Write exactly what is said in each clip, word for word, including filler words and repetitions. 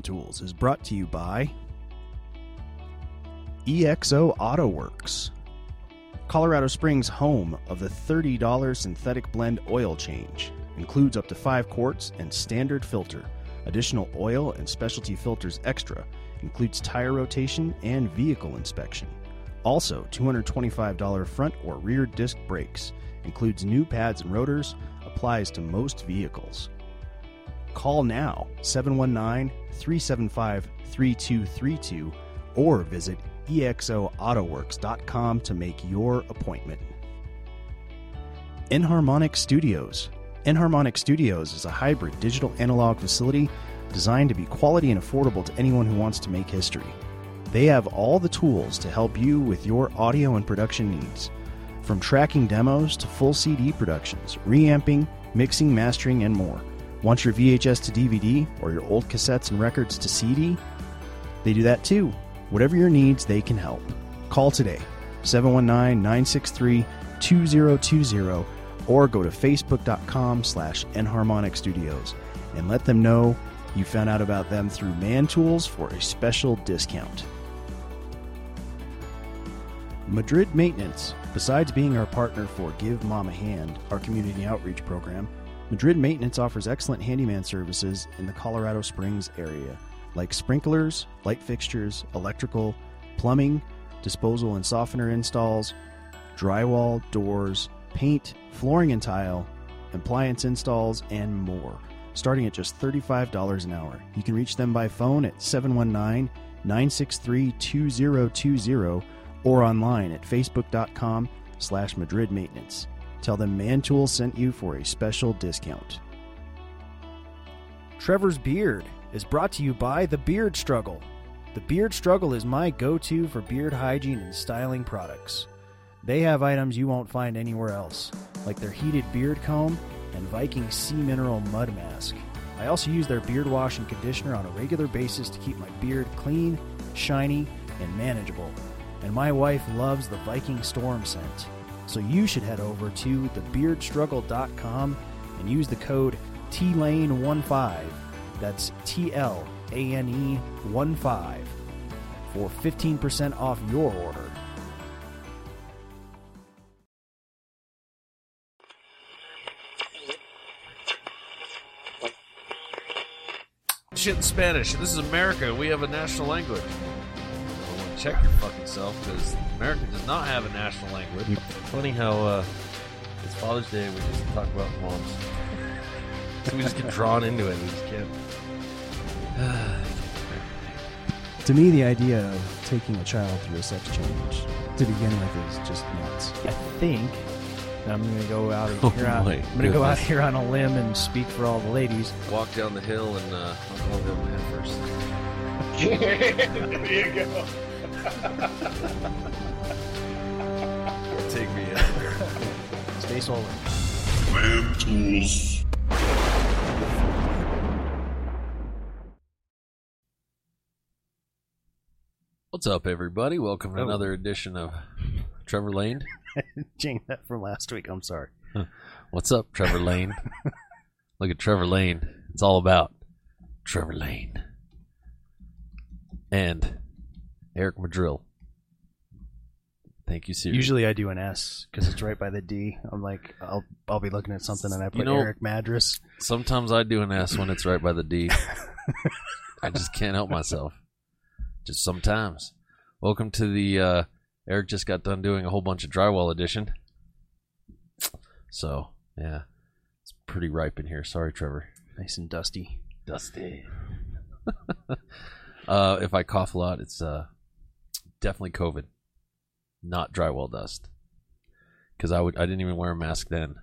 Tools is brought to you by E X O Auto Works, Colorado Springs' home of the thirty dollars synthetic blend oil change. Includes up to five quarts and standard filter. Additional oil and specialty filters extra. Includes tire rotation and vehicle inspection. Also, two hundred twenty-five dollars front or rear disc brakes. Includes new pads and rotors. Applies to most vehicles. Call now, seven one nine, three seven five, three two three two, or visit E X O auto works dot com to make your appointment. Enharmonic Studios. Enharmonic Studios is a hybrid digital analog facility designed to be quality and affordable to anyone who wants to make history. They have all the tools to help you with your audio and production needs. From tracking demos to full C D productions, reamping, mixing, mastering, and more. Want your V H S to D V D or your old cassettes and records to C D? They do that too. Whatever your needs, they can help. Call today, seven one nine, nine six three, two zero two zero, or go to facebook.com slash Enharmonic Studios and let them know you found out about them through Man Tools for a special discount. Madrid Maintenance. Besides being our partner for Give Mom a Hand, our community outreach program, Madrid Maintenance offers excellent handyman services in the Colorado Springs area, like sprinklers, light fixtures, electrical, plumbing, disposal and softener installs, drywall, doors, paint, flooring and tile, appliance installs, and more, starting at just thirty-five dollars an hour. You can reach them by phone at seven one nine, nine six three, two zero two zero or online at facebook.com slash Madrid Maintenance. Tell them Man Tools sent you for a special discount. Trevor's Beard is brought to you by The Beard Struggle. The Beard Struggle is my go-to for beard hygiene and styling products. They have items you won't find anywhere else, like their heated beard comb and Viking Sea Mineral Mud Mask. I also use their beard wash and conditioner on a regular basis to keep my beard clean, shiny, and manageable. And my wife loves the Viking Storm scent. So you should head over to the beard struggle dot com and use the code T Lane fifteen, that's T L A N E fifteen, for fifteen percent off your order. Shit in Spanish. This is America. We have a national language. Well, check your fucking self, because America does not have a national language. Funny how uh, it's Father's Day, we just talk about moms. So we just get drawn into it. We just can't. To me, the idea of taking a child through a sex change to begin with is just nuts. I think I'm going to go out Oh here. On, my I'm going to go out goodness. here on a limb and speak for all the ladies. Walk down the hill and uh, I'll go down the head first. There you go. Take me out there. Stay solar. Man Tools. What's up, everybody? Welcome to Oh. another edition of Trevor Lane. Change that from last week. I'm sorry. What's up, Trevor Lane? Look at Trevor Lane. It's all about Trevor Lane. And Eric Madrill. Thank you, Siri. Usually I do an S because it's right by the D. I'm like, I'll I'll be looking at something and I put You know- Eric Madras. Sometimes I do an S when it's right by the D. I just can't help myself. Just sometimes. Welcome to the, uh, Eric just got done doing a whole bunch of drywall edition. So, yeah. It's pretty ripe in here. Sorry, Trevor. Nice and dusty. Dusty. uh, if I cough a lot, it's uh, definitely COVID. Not drywall dust. Because I would I didn't even wear a mask then.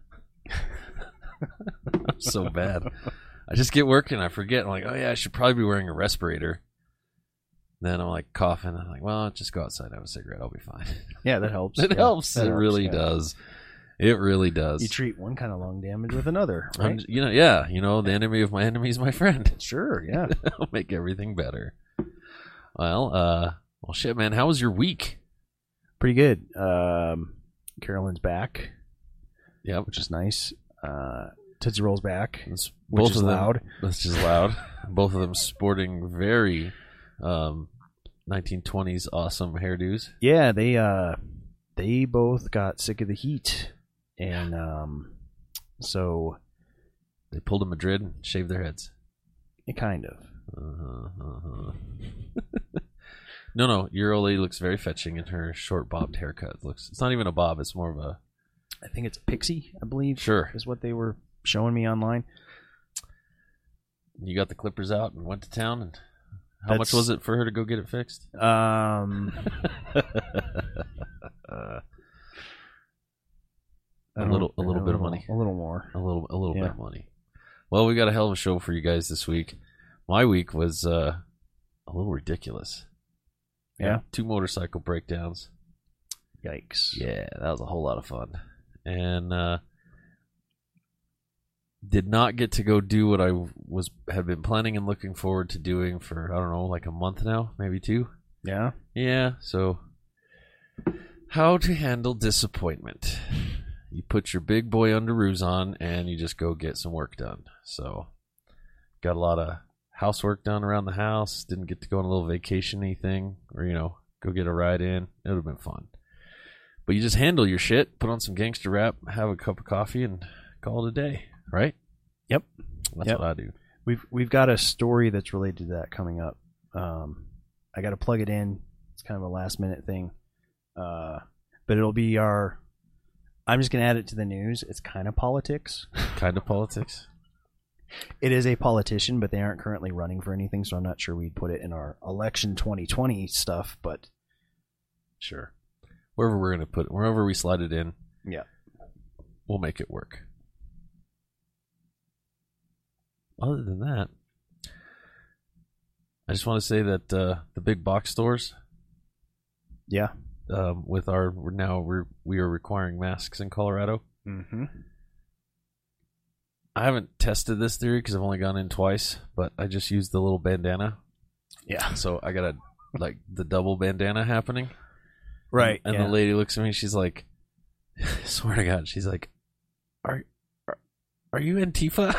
I'm so bad. I just get working. I forget. I'm like, oh yeah, I should probably be wearing a respirator. Then I'm like coughing. I'm like, well, just go outside, have a cigarette. I'll be fine. Yeah, that helps. It Yeah, helps. that It helps, really yeah. does. It really does. You treat one kind of lung damage with another, right? I'm- you know, yeah. You know, the enemy of my enemy is my friend. Sure, yeah. I'll make everything better. Well, uh, well, shit, man. How was your week? Pretty good. Um, Carolyn's back, Yep. which is nice. Uh, Tootsie Rolls back, It's, which both is of them, loud. Which is loud. Both of them sporting very um, nineteen twenties awesome hairdos. Yeah, they uh, they both got sick of the heat, and um, so They pulled to Madrid and shaved their heads. it kind of. Uh-huh, uh-huh. no, no, your old lady looks very fetching in her short bobbed haircut. It looks. It's not even a bob. It's more of a. I think it's Pixie, I believe. Sure. Is what they were showing me online. You got the clippers out and went to town, and how That's- much was it for her to go get it fixed? Um, uh, I a don't- little, a little a bit of little- money. A little more. A little, a little Yeah. bit of money. Well, we got a hell of a show for you guys this week. My week was uh, a little ridiculous. Yeah? Two motorcycle breakdowns. Yikes. Yeah, that was a whole lot of fun. And uh, did not get to go do what I was had been planning and looking forward to doing for, I don't know, like a month now, maybe two. Yeah? Yeah, so how to handle disappointment. You put your big boy underoos on and you just go get some work done. So got a lot of housework done around the house. Didn't get to go on a little vacation-y thing or, you know, go get a ride in. It would have been fun. But you just handle your shit, put on some gangster rap, have a cup of coffee, and call it a day, right? Yep. That's Yep. what I do. We've we've got a story that's related to that coming up. Um, I got to plug it in. It's kind of a last minute thing, uh, but it'll be our. I'm just gonna add it to the news. It's kind of politics. Kind of politics. It is a politician, but they aren't currently running for anything, so I'm not sure we'd put it in our election twenty twenty stuff. But Sure. Wherever we're going to put it, wherever we slide it in, yeah, we'll make it work. Other than that, I just want to say that uh, the big box stores, yeah, um, with our we're now we're, we are requiring masks in Colorado. mm-hmm. I haven't tested this theory because I've only gone in twice, but I just used the little bandana. Yeah, So I got a like the double bandana happening. right. And yeah. the lady looks at me. She's like, "Swear to God," she's like, "Are are, are you Antifa?"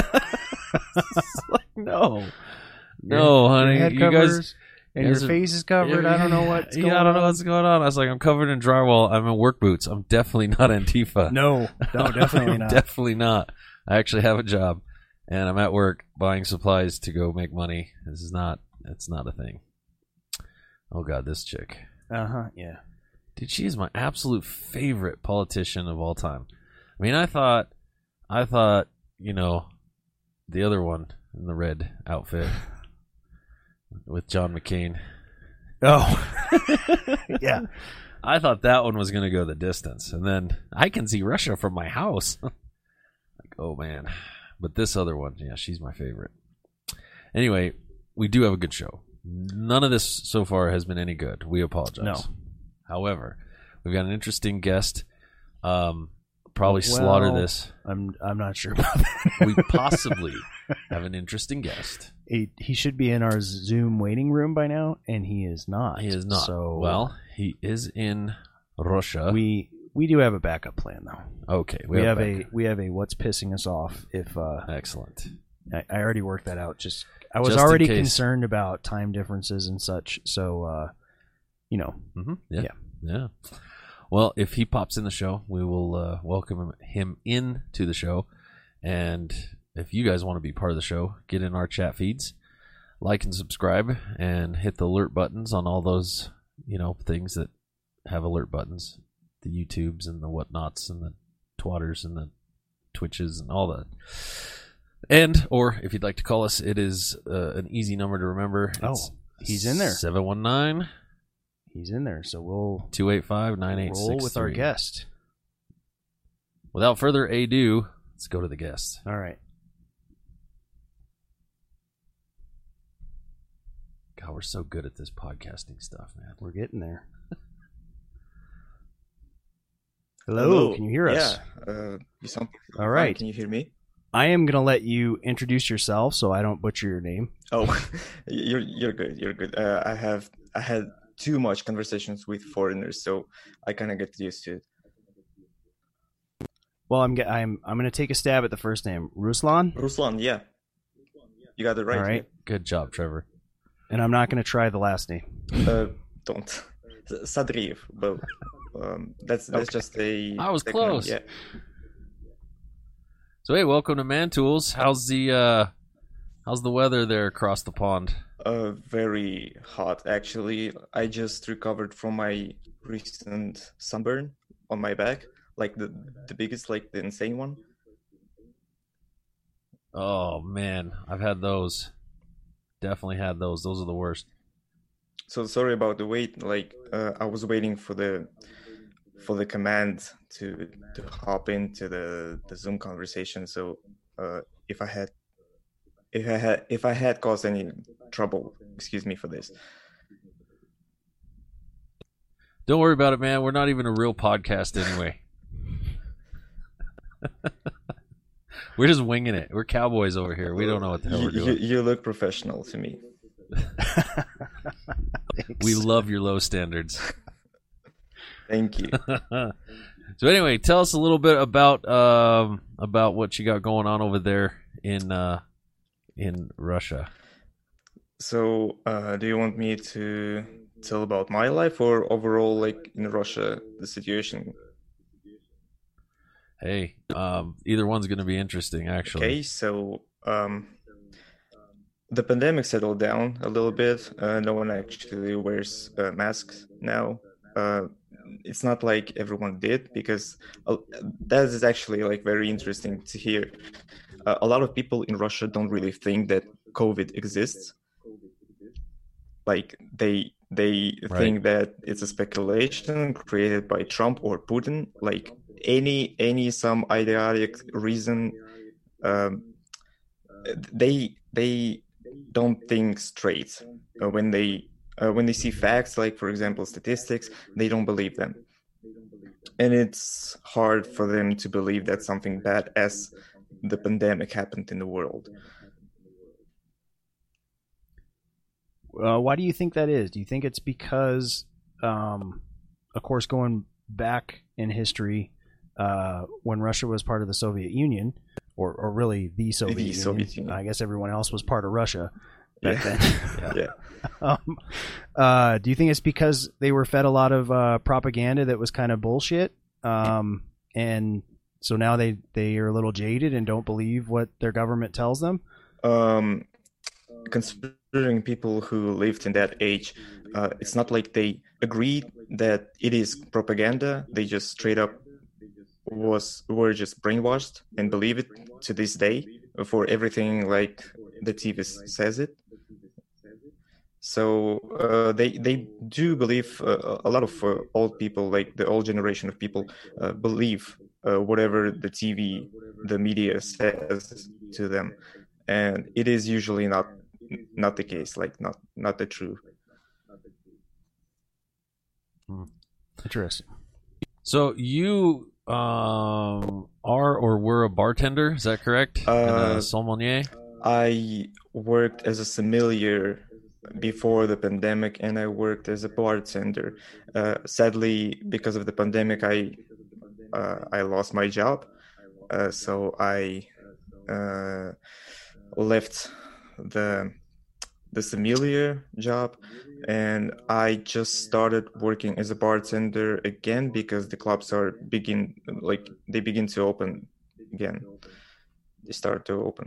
Like, no, no, Your honey. head You covers guys, and you your guys are- face is covered. I don't know what's yeah, going I don't know on. what's going on. I was like, I'm covered in drywall. I'm in work boots. I'm definitely not Antifa. No, no, definitely I'm not. Definitely not. I actually have a job, and I'm at work buying supplies to go make money. This is not. It's not a thing. Oh God, this chick. Uh huh. Yeah. Dude, she is my absolute favorite politician of all time. I mean, I thought, I thought, you know, the other one in the red outfit with John McCain. Oh, yeah. I thought that one was going to go the distance. And then I can see Russia from my house. Like, oh, man. But this other one, yeah, she's my favorite. Anyway, we do have a good show. None of this so far has been any good. We apologize. No. However, we've got an interesting guest. Um, probably Well, slaughter this. I'm I'm not sure about that. We possibly have an interesting guest. he, he should be in our Zoom waiting room by now, and he is not. He is not. So Well, he is in Russia. we we do have a backup plan though. okay. We, have, back- a we have a what's pissing us off if uh, excellent. I, I already worked that out. Just I was Just in already case. concerned about time differences and such. So uh, you know, Mm-hmm. Yeah. Yeah. Yeah. Well, if he pops in the show, we will uh, welcome him, him in to the show. And if you guys want to be part of the show, get in our chat feeds, like and subscribe, and hit the alert buttons on all those, you know, things that have alert buttons, the YouTubes and the whatnots and the twatters and the Twitches and all that. And, or if you'd like to call us, it is uh, an easy number to remember. Oh, he's in there. seven one nine, he's in there. So we'll two eight five, nine eight six three. roll with our guest. Without further ado, let's go to the guest. All right. God, we're so good at this podcasting stuff, man. We're getting there. Hello, can you hear us? Yeah. Uh, you sound All right. Can you hear me? I am going to let you introduce yourself so I don't butcher your name. Oh, you're you're good. You're good. Uh, I have I had too much conversations with foreigners, so I kind of get used to it. Well, I'm ge- I'm I'm going to take a stab at the first name, Ruslan. Ruslan, yeah. You got it right. All right. Good job, Trevor. And I'm not going to try the last name. Uh, don't. Sadriev, but um, that's that's Okay. just a. I was technical- close. Yeah. So hey, welcome to Man Tools. How's the uh, how's the weather there across the pond? Uh, very hot actually. I just recovered from my recent sunburn on my back, like the the biggest, like the insane one. Oh man, I've had those. Definitely had those. Those are the worst. So sorry about the wait. Like uh, I was waiting for the for the command to to hop into the the Zoom conversation. So uh, if I had if I had if I had caused any trouble, excuse me for this. Don't worry about it, man. We're not even a real podcast anyway. We're just winging it. We're cowboys over here. We don't know what the hell You, we're you, doing. you look professional to me. We love your low standards. Thank you. So anyway, tell us a little bit about um, about what you got going on over there in uh, in Russia. So, uh, do you want me to tell about my life or overall, like in Russia, the situation? Hey, um, either one's going to be interesting, actually. Okay, so um, the pandemic settled down a little bit. Uh, no one actually wears uh, masks now. Uh, it's not like everyone did, because uh, that is actually like very interesting to hear. Uh, a lot of people in Russia don't really think that COVID exists. Like they they Right. think that it's a speculation created by Trump or Putin. Like any any some idiotic reason, um, they they don't think straight uh, when they uh, when they see facts, like for example statistics, they don't believe them, and it's hard for them to believe that something bad as the pandemic happened in the world. Uh, why do you think that is? Do you think it's because, um, of course, going back in history, uh, when Russia was part of the Soviet Union, or, or really the Soviet, The Union, Soviet Union. I guess everyone else was part of Russia back Yeah. then. Yeah. um, uh, do you think it's because they were fed a lot of uh, propaganda that was kind of bullshit, um, and so now they, they are a little jaded and don't believe what their government tells them? Um, considering people who lived in that age, uh, it's not like they agreed that it is propaganda. They just straight up was were just brainwashed and believe it to this day for everything like the T V says it. So uh, they they do believe, uh, a lot of uh, old people, like the old generation of people, uh, believe uh, whatever the T V, the media says to them, and it is usually not not the case, like not not the truth. Interesting. So you um, are or were a bartender, is that correct? Uh, and a sommelier? I worked as a sommelier before the pandemic, and I worked as a bartender. Uh, sadly, because of the pandemic, I uh, I lost my job, uh, so I uh, left the the sommelier job, and I just started working as a bartender again because the clubs are begin like they begin to open again. They start to open.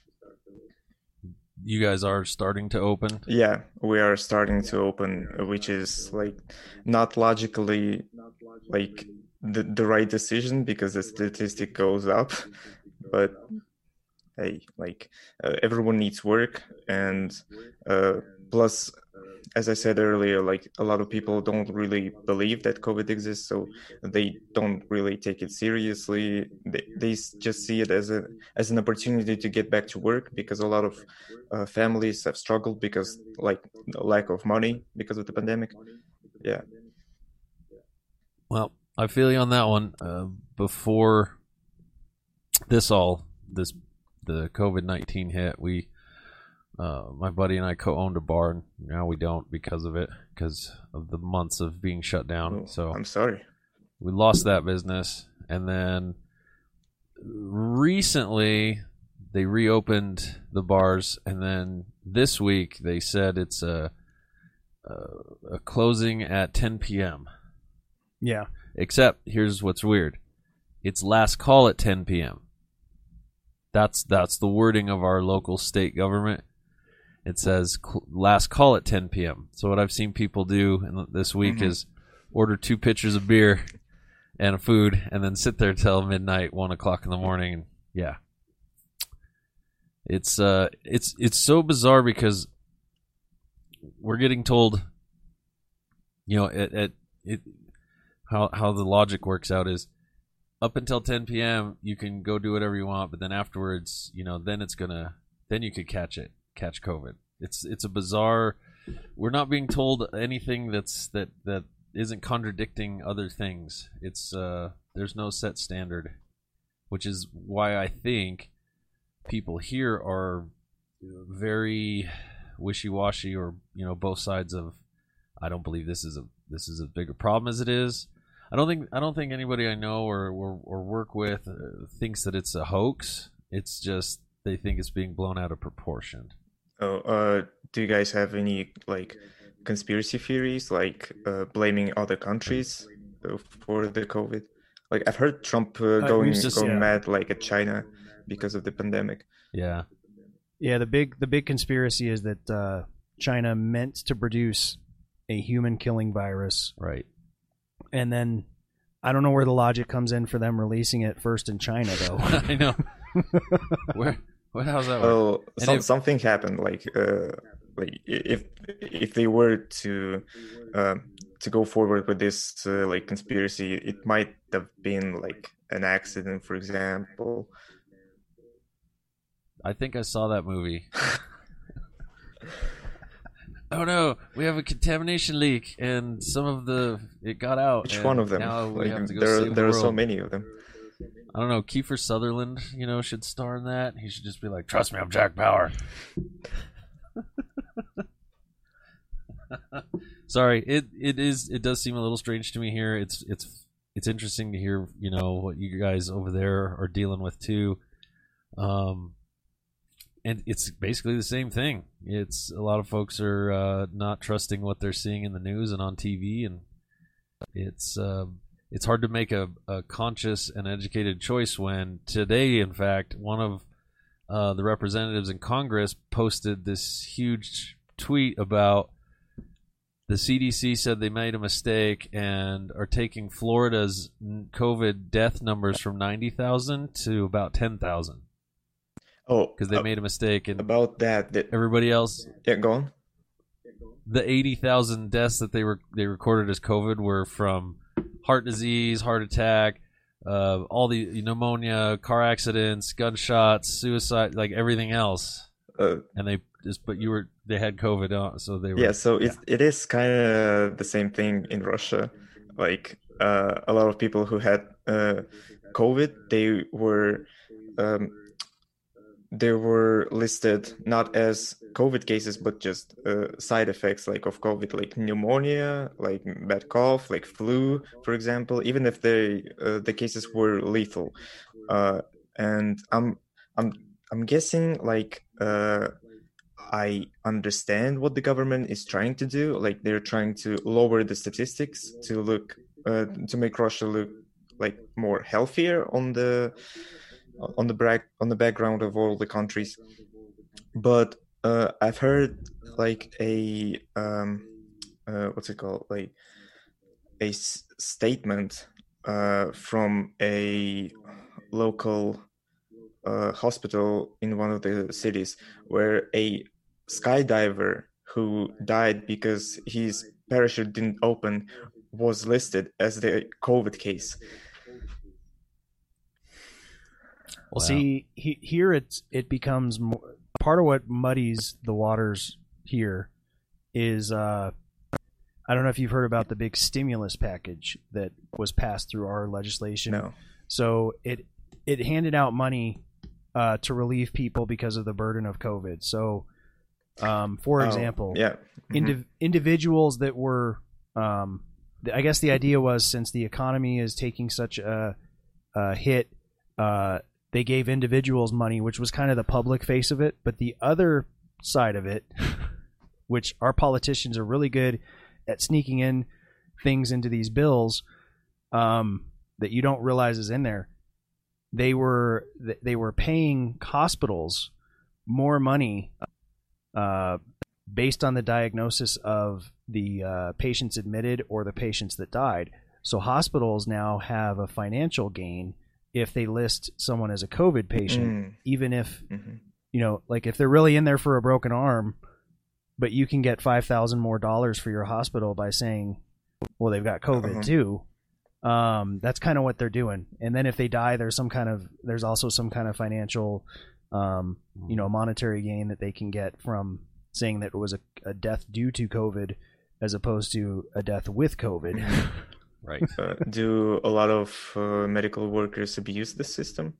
You guys are starting to open? Yeah, we are starting to open, which is like not logically like the the right decision because the statistic goes up, but hey, like uh, everyone needs work, and uh, plus, as I said earlier, like a lot of people don't really believe that COVID exists, so they don't really take it seriously. They they s- just see it as a as an opportunity to get back to work because a lot of uh, families have struggled because like lack of money because of the pandemic. Yeah. Well, I feel you on that one. Uh, before this all, this the COVID nineteen hit, we, uh, my buddy and I co-owned a bar, and now we don't because of it, because of the months of being shut down. Oh, So I'm sorry. we lost that business, and then recently they reopened the bars, and then this week they said it's a, a, a closing at ten p.m. Yeah. Except, here's what's weird. It's last call at ten p.m. That's that's the wording of our local state government. It says cl- last call at ten p.m. So what I've seen people do in this week mm-hmm. is order two pitchers of beer and a food, and then sit there till midnight, one o'clock in the morning. And yeah, it's uh, it's it's so bizarre because we're getting told, you know, at, at it how how the logic works out is up until ten p.m. you can go do whatever you want, but then afterwards, you know, then it's gonna then you could catch it, catch COVID. It's it's a bizarre. We're not being told anything that's that that. isn't contradicting other things. It's uh there's no set standard, which is why I think people here are very wishy-washy, or you know, both sides of I don't believe this is a this is a bigger problem as it is. I don't think I don't think anybody I know or or, or work with uh, thinks that it's a hoax. It's just they think it's being blown out of proportion. Oh, uh do you guys have any like conspiracy theories, like uh, blaming other countries uh, for the COVID? Like I've heard Trump uh, going uh, just, going yeah. mad like at China because of the pandemic. Yeah, yeah. The big the big conspiracy is that uh, China meant to produce a human killing virus, right? And then I don't know where the logic comes in for them releasing it first in China, though. I know. Where? What? How's that? Oh, some, if... something happened. Like, uh, like if if they were to uh, to go forward with this uh, like conspiracy, it might have been like an accident, for example. I think I saw that movie. Oh no, we have a contamination leak, and some of the it got out. Which one of them? Now we like, have to go there, save the there are world. so many of them. I don't know. Kiefer Sutherland, you know, should star in that. He should just be like, "Trust me, I'm Jack Bauer." Sorry, it it is it does seem a little strange to me here. It's it's it's interesting to hear, you know, what you guys over there are dealing with too. Um, and it's basically the same thing. It's a lot of folks are uh, not trusting what they're seeing in the news and on T V, and it's uh, it's hard to make a, a conscious and educated choice when today, in fact, one of uh, the representatives in Congress posted this huge tweet about the C D C said they made a mistake and are taking Florida's COVID death numbers from ninety thousand to about ten thousand. Oh, because they uh, made a mistake. And about that, that, everybody else, yeah, go on. The eighty thousand deaths that they were they recorded as COVID were from heart disease, heart attack, uh, all the pneumonia, car accidents, gunshots, suicide, like everything else. Uh, and they just, but you were, they had COVID on, so they were. Yeah, so yeah. It, it is kind of the same thing in Russia. Like uh, a lot of people who had uh, COVID, they were. Um, They were listed not as COVID cases, but just uh, side effects like of COVID, like pneumonia, like bad cough, like flu, for example. Even if they uh, the cases were lethal, uh, and I'm I'm I'm guessing like uh, I understand what the government is trying to do. Like they're trying to lower the statistics to look uh, to make Russia look like more healthier on the. on the back on the background of all the countries, but uh, I've heard like a um, uh, what's it called, like a s- statement uh, from a local uh, hospital in one of the cities where a skydiver who died because his parachute didn't open was listed as the COVID case. Well, wow. see, he, here it's it becomes more, part of what muddies the waters here is uh, I don't know if you've heard about the big stimulus package that was passed through our legislation. No. So it it handed out money uh, to relieve people because of the burden of COVID. So, um, for oh, example, yeah, mm-hmm. indiv- individuals that were, um, I guess the idea was since the economy is taking such a, a hit. Uh, they gave individuals money, which was kind of the public face of it. But the other side of it, which our politicians are really good at sneaking in things into these bills um, that you don't realize is in there. They were they were paying hospitals more money uh, based on the diagnosis of the uh, patients admitted or the patients that died. So hospitals now have a financial gain if they list someone as a COVID patient, mm. even if, mm-hmm. you know, like if they're really in there for a broken arm, but you can get five thousand more dollars for your hospital by saying, well, they've got COVID uh-huh. too. Um, that's kind of what they're doing. And then if they die, there's some kind of, there's also some kind of financial, um, you know, monetary gain that they can get from saying that it was a, a death due to COVID as opposed to a death with COVID. Right. Uh, do a lot of uh, medical workers abuse the system?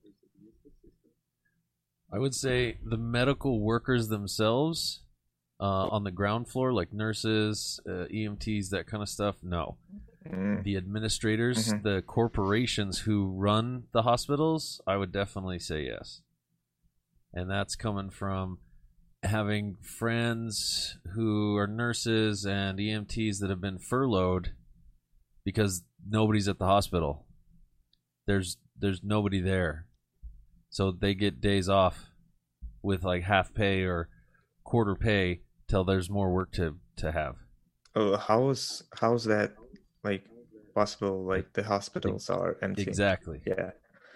I would say the medical workers themselves uh, on the ground floor, like nurses, uh, E M Ts, that kind of stuff, no. Mm. The administrators, mm-hmm. the corporations who run the hospitals, I would definitely say yes. And that's coming from having friends who are nurses and E M Ts that have been furloughed because nobody's at the hospital. There's there's nobody there. So they get days off with like half pay or quarter pay till there's more work to, to have. Oh, how is how's that like possible? Like the hospitals are empty. Exactly. Yeah.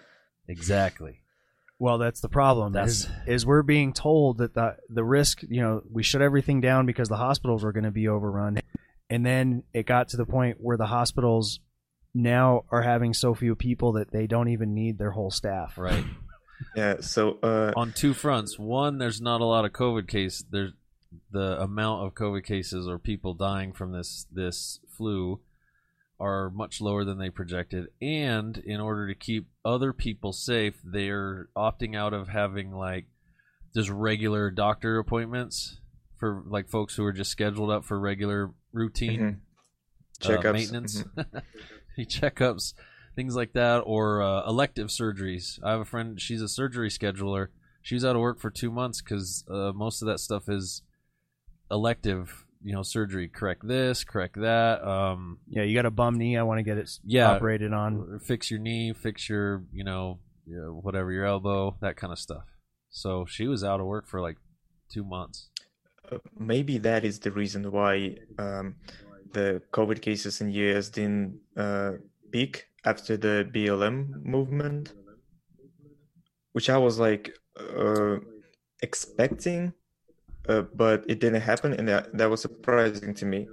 Exactly. Well, that's the problem. That's is, is we're being told that the the risk, you know, we shut everything down because the hospitals were going to be overrun. And then it got to the point where the hospitals now are having so few people that they don't even need their whole staff. Right. Yeah. So uh, on two fronts. One, there's not a lot of COVID cases. There's the amount of COVID cases or people dying from this this flu are much lower than they projected. And in order to keep other people safe, they're opting out of having like just regular doctor appointments for like folks who are just scheduled up for regular routine mm-hmm. checkups, uh, maintenance, mm-hmm. checkups, things like that, or uh, elective surgeries. I have a friend, she's a surgery scheduler. She was out of work for two months because uh, most of that stuff is elective, you know, surgery. Correct this, correct that. Um, yeah, you got a bum knee. I want to get it yeah, operated on. Fix your knee, fix your, you know, you know, whatever, your elbow, that kind of stuff. So she was out of work for like two months. Uh, maybe that is the reason why um, the COVID cases in U S didn't uh, peak after the B L M movement, which I was like uh, expecting. Uh, but it didn't happen, and that, that was surprising to me.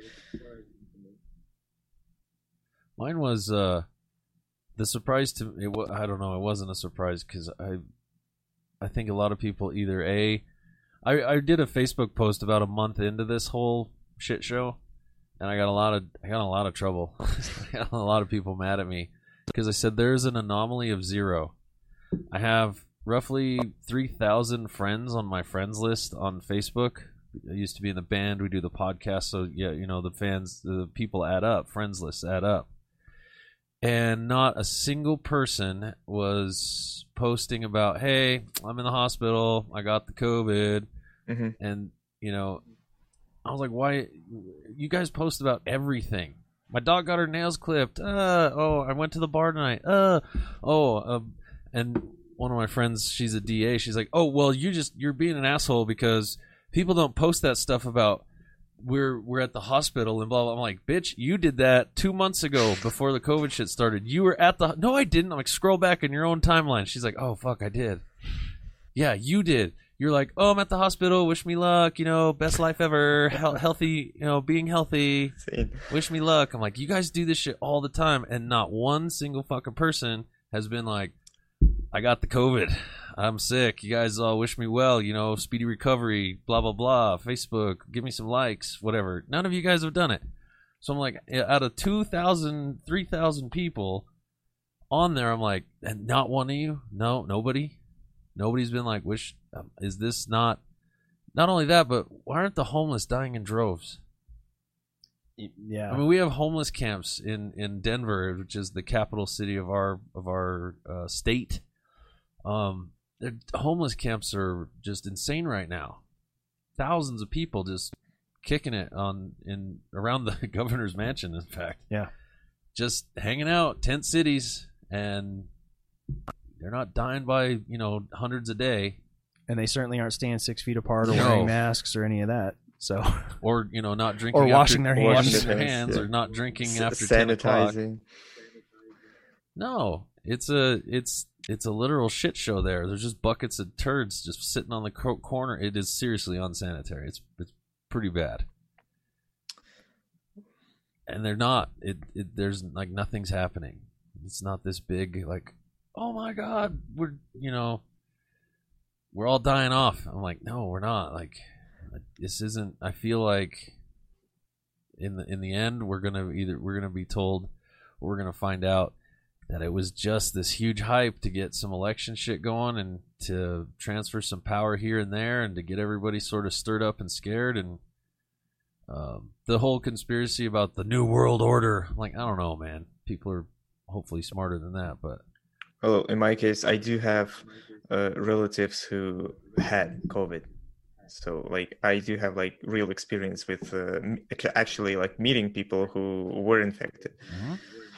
Mine was uh, the surprise to it. I don't know. It wasn't a surprise because I, I think a lot of people either a, I I did a Facebook post about a month into this whole shit show, and I got a lot of I got a lot of trouble. I got a lot of people mad at me because I said there's an anomaly of zero. I have roughly three thousand friends on my friends list on Facebook. I used to be in the band. We do the podcast. So, yeah, you know, the fans, the people add up. Friends lists add up. And not a single person was posting about, hey, I'm in the hospital. I got the COVID. Mm-hmm. And, you know, I was like, why? You guys post about everything. My dog got her nails clipped. Uh, oh, I went to the bar tonight. Uh, oh, uh, and one of my friends, she's a D A. She's like, "Oh, well, you just you're being an asshole because people don't post that stuff about we're we're at the hospital and blah blah." I'm like, "Bitch, you did that two months ago before the COVID shit started. You were at the no, I didn't." I'm like, "Scroll back in your own timeline." She's like, "Oh fuck, I did." Yeah, you did. You're like, "Oh, I'm at the hospital. Wish me luck. You know, best life ever. He- healthy. You know, being healthy. Wish me luck." I'm like, "You guys do this shit all the time, and not one single fucking person has been like." I got the COVID. I'm sick. You guys all wish me well, you know, speedy recovery, blah, blah, blah. Facebook, give me some likes, whatever. None of you guys have done it. So I'm like, out of two thousand, three thousand people on there, I'm like, and not one of you? No, nobody? Nobody's been like, wish, um, is this not, not only that, but why aren't the homeless dying in droves? Yeah. I mean, we have homeless camps in, in Denver, which is the capital city of our, of our uh, state. Um, the homeless camps are just insane right now. Thousands of people just kicking it on in around the governor's mansion. In fact, yeah, just hanging out, tent cities, and they're not dying by you know hundreds a day. And they certainly aren't staying six feet apart or No. wearing masks or any of that. So, or you know, not drinking or washing after, their hands, washing their hands, hands yeah. or not drinking S- after ten o'clock. sanitizing. No, it's a it's it's a literal shit show there. There's just buckets of turds just sitting on the co- corner. It is seriously unsanitary. It's it's pretty bad. And they're not. It, it there's like nothing's happening. It's not this big like, oh my God, we're you know, we're all dying off. I'm like, no, we're not. Like, this isn't. I feel like in the in the end, we're gonna either we're gonna be told, or we're gonna find out that it was just this huge hype to get some election shit going and to transfer some power here and there and to get everybody sort of stirred up and scared. And um, the whole conspiracy about the New World Order, I'm like, I don't know, man. People are hopefully smarter than that, but Well, in my case, I do have uh, relatives who had COVID. So, like, I do have, like, real experience with uh, m- actually, like, meeting people who were infected. mm-hmm.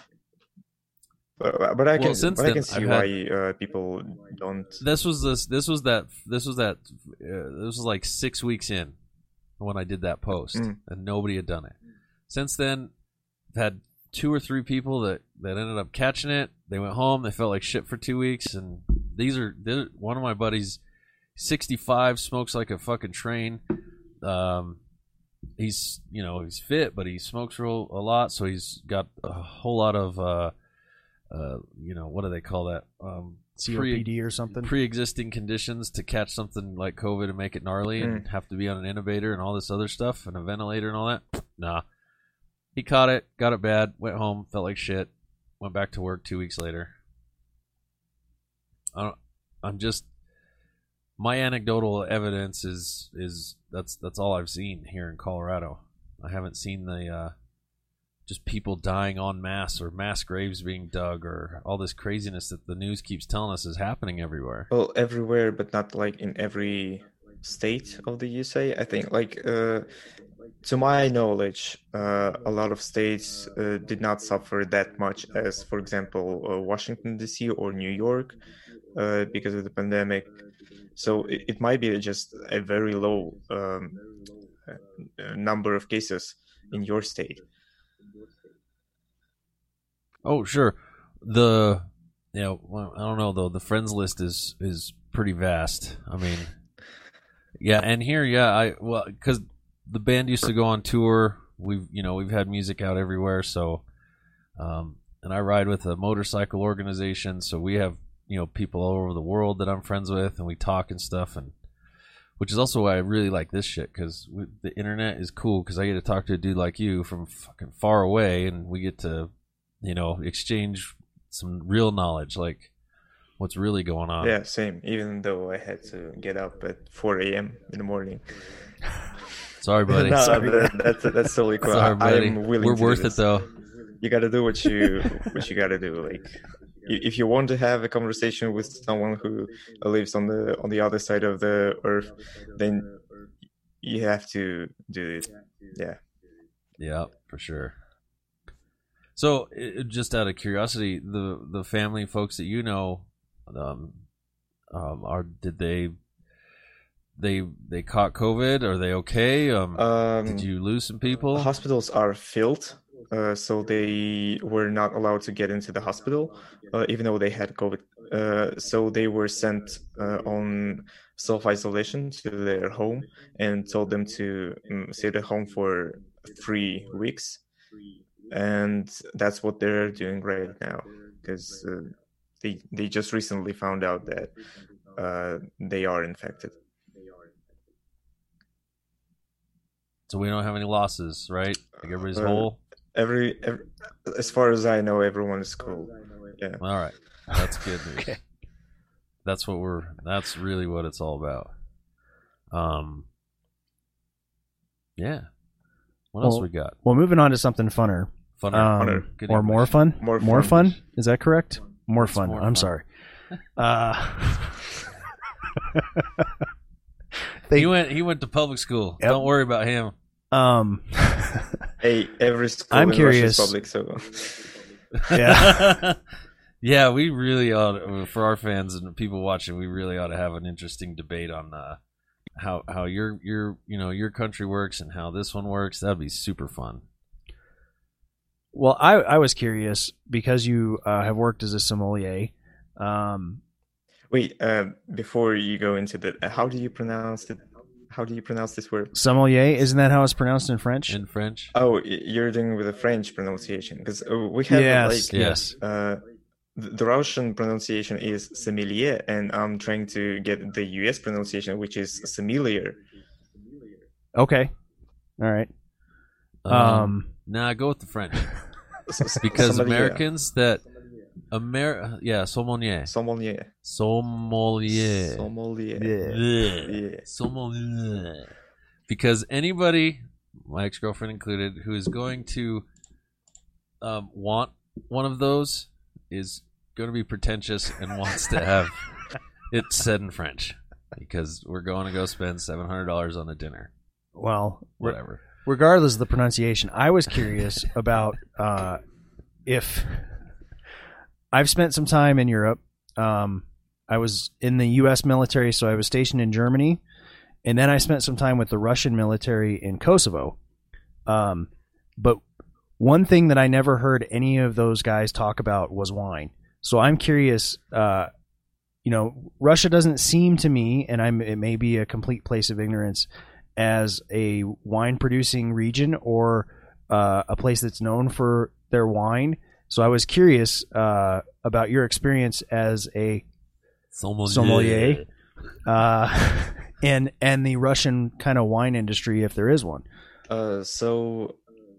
But, but I can, Well, since but I then, can see I've why had- uh, people don't. this was this this was that this was that uh, this was like six weeks in when I did that post, Mm. and nobody had done it. Since then, I've had two or three people that that ended up catching it. They went home. They felt like shit for two weeks, and these are they're- one of my buddies, sixty-five, smokes like a fucking train. Um, he's you know he's fit, but he smokes real a lot, so he's got a whole lot of uh, uh, you know what do they call that? Um, C O P D or something. pre-existing conditions to catch something like COVID and make it gnarly and have to be on an intubator and all this other stuff and a ventilator and all that. Nah. He caught it, got it bad, went home, felt like shit, went back to work two weeks later. I don't, I'm just my anecdotal evidence is is that's that's all I've seen here in Colorado. I haven't seen the uh, just people dying en masse or mass graves being dug or all this craziness that the news keeps telling us is happening everywhere. Well, everywhere, but not like in every state of the U S A. I think, like, uh, to my knowledge, uh, a lot of states uh, did not suffer that much as, for example, uh, Washington, D C or New York uh, because of the pandemic. So it, it might be just a very low um, uh, number of cases in your state. Oh, sure. The you know, well, I don't know though. The friends list is is pretty vast. I mean, yeah, and here, yeah, I well, because the band used to go on tour. We've you know we've had music out everywhere. So, um, and I ride with a motorcycle organization, so we have you know people all over the world that I'm friends with, and we talk and stuff, and which is also why I really like this shit because the internet is cool because I get to talk to a dude like you from fucking far away, and we get to you know exchange some real knowledge, like what's really going on. Yeah, same. Even though I had to get up at four a.m. in the morning. Sorry, buddy. No, Sorry, that, that's that's totally cool. Sorry, buddy. I'm willing We're to do worth this. it though. You got to do what you what you got to do. Like, i- if you want to have a conversation with someone who lives on the on the other side of the earth, then you have to do it. Yeah. Yeah, for sure. So, it, just out of curiosity, the the family folks that you know, um, um, are did they they they caught COVID? Are they okay? Um, Um, did you lose some people? Hospitals are filled, uh, so they were not allowed to get into the hospital, uh, even though they had COVID. Uh, so they were sent uh, on self-isolation to their home and told them to um, stay at home for three weeks. And that's what they're doing right now, because uh, they they just recently found out that uh, they are infected. So we don't have any losses, right? Like everybody's Uh, whole. Every, every, as far as I know, everyone is cool. Yeah. All right, that's good news. Okay. That's what we're. That's really what it's all about. Um. Yeah. What else Well, we got? Well, moving on to something funner. Funner. Um, Funner. Good or more English. fun? More More fun. fun? Is that correct? More It's fun. more I'm fun. sorry. Uh, they, he went. He went to public school. Yep. Don't worry about him. Um, Hey, every school I'm in curious. Russia is public, so yeah. Yeah, we really ought to, for our fans and people watching, we really ought to have an interesting debate on uh, how how your your you know your country works and how this one works. That'd be super fun. Well, I, I was curious because you uh, have worked as a sommelier. Um, wait. Uh, before you go into that, uh, how do you pronounce it? How do you pronounce this word? sommelier, isn't that how it's pronounced in French? In French, Oh, y- you're doing with a French pronunciation because uh, we have yes, like yes. uh, the, the Russian pronunciation is sommelier, and I'm trying to get the U S pronunciation, which is sommelier. Okay. All right. um, Um, nah, go with the French S- s- because sommelier. Americans that Amer yeah sommelier Sommelier. sommelier Sommelier. yeah. Bleh. Yeah. Sommelier. Because anybody, my ex-girlfriend included, who is going to um, want one of those is going to be pretentious and wants to have it said in French because we're going to go spend seven hundred dollars on a dinner. Well, re- Whatever. regardless of the pronunciation, I was curious about uh, if I've spent some time in Europe. Um, I was in the U S military, so I was stationed in Germany, and then I spent some time with the Russian military in Kosovo. Um, but one thing that I never heard any of those guys talk about was wine. So I'm curious. Uh, you know, Russia doesn't seem to me, and I'm it may be a complete place of ignorance, as a wine producing region or uh, a place that's known for their wine. So I was curious uh, about your experience as a Sommelier. sommelier uh, and and the Russian kind of wine industry, if there is one. Uh, so,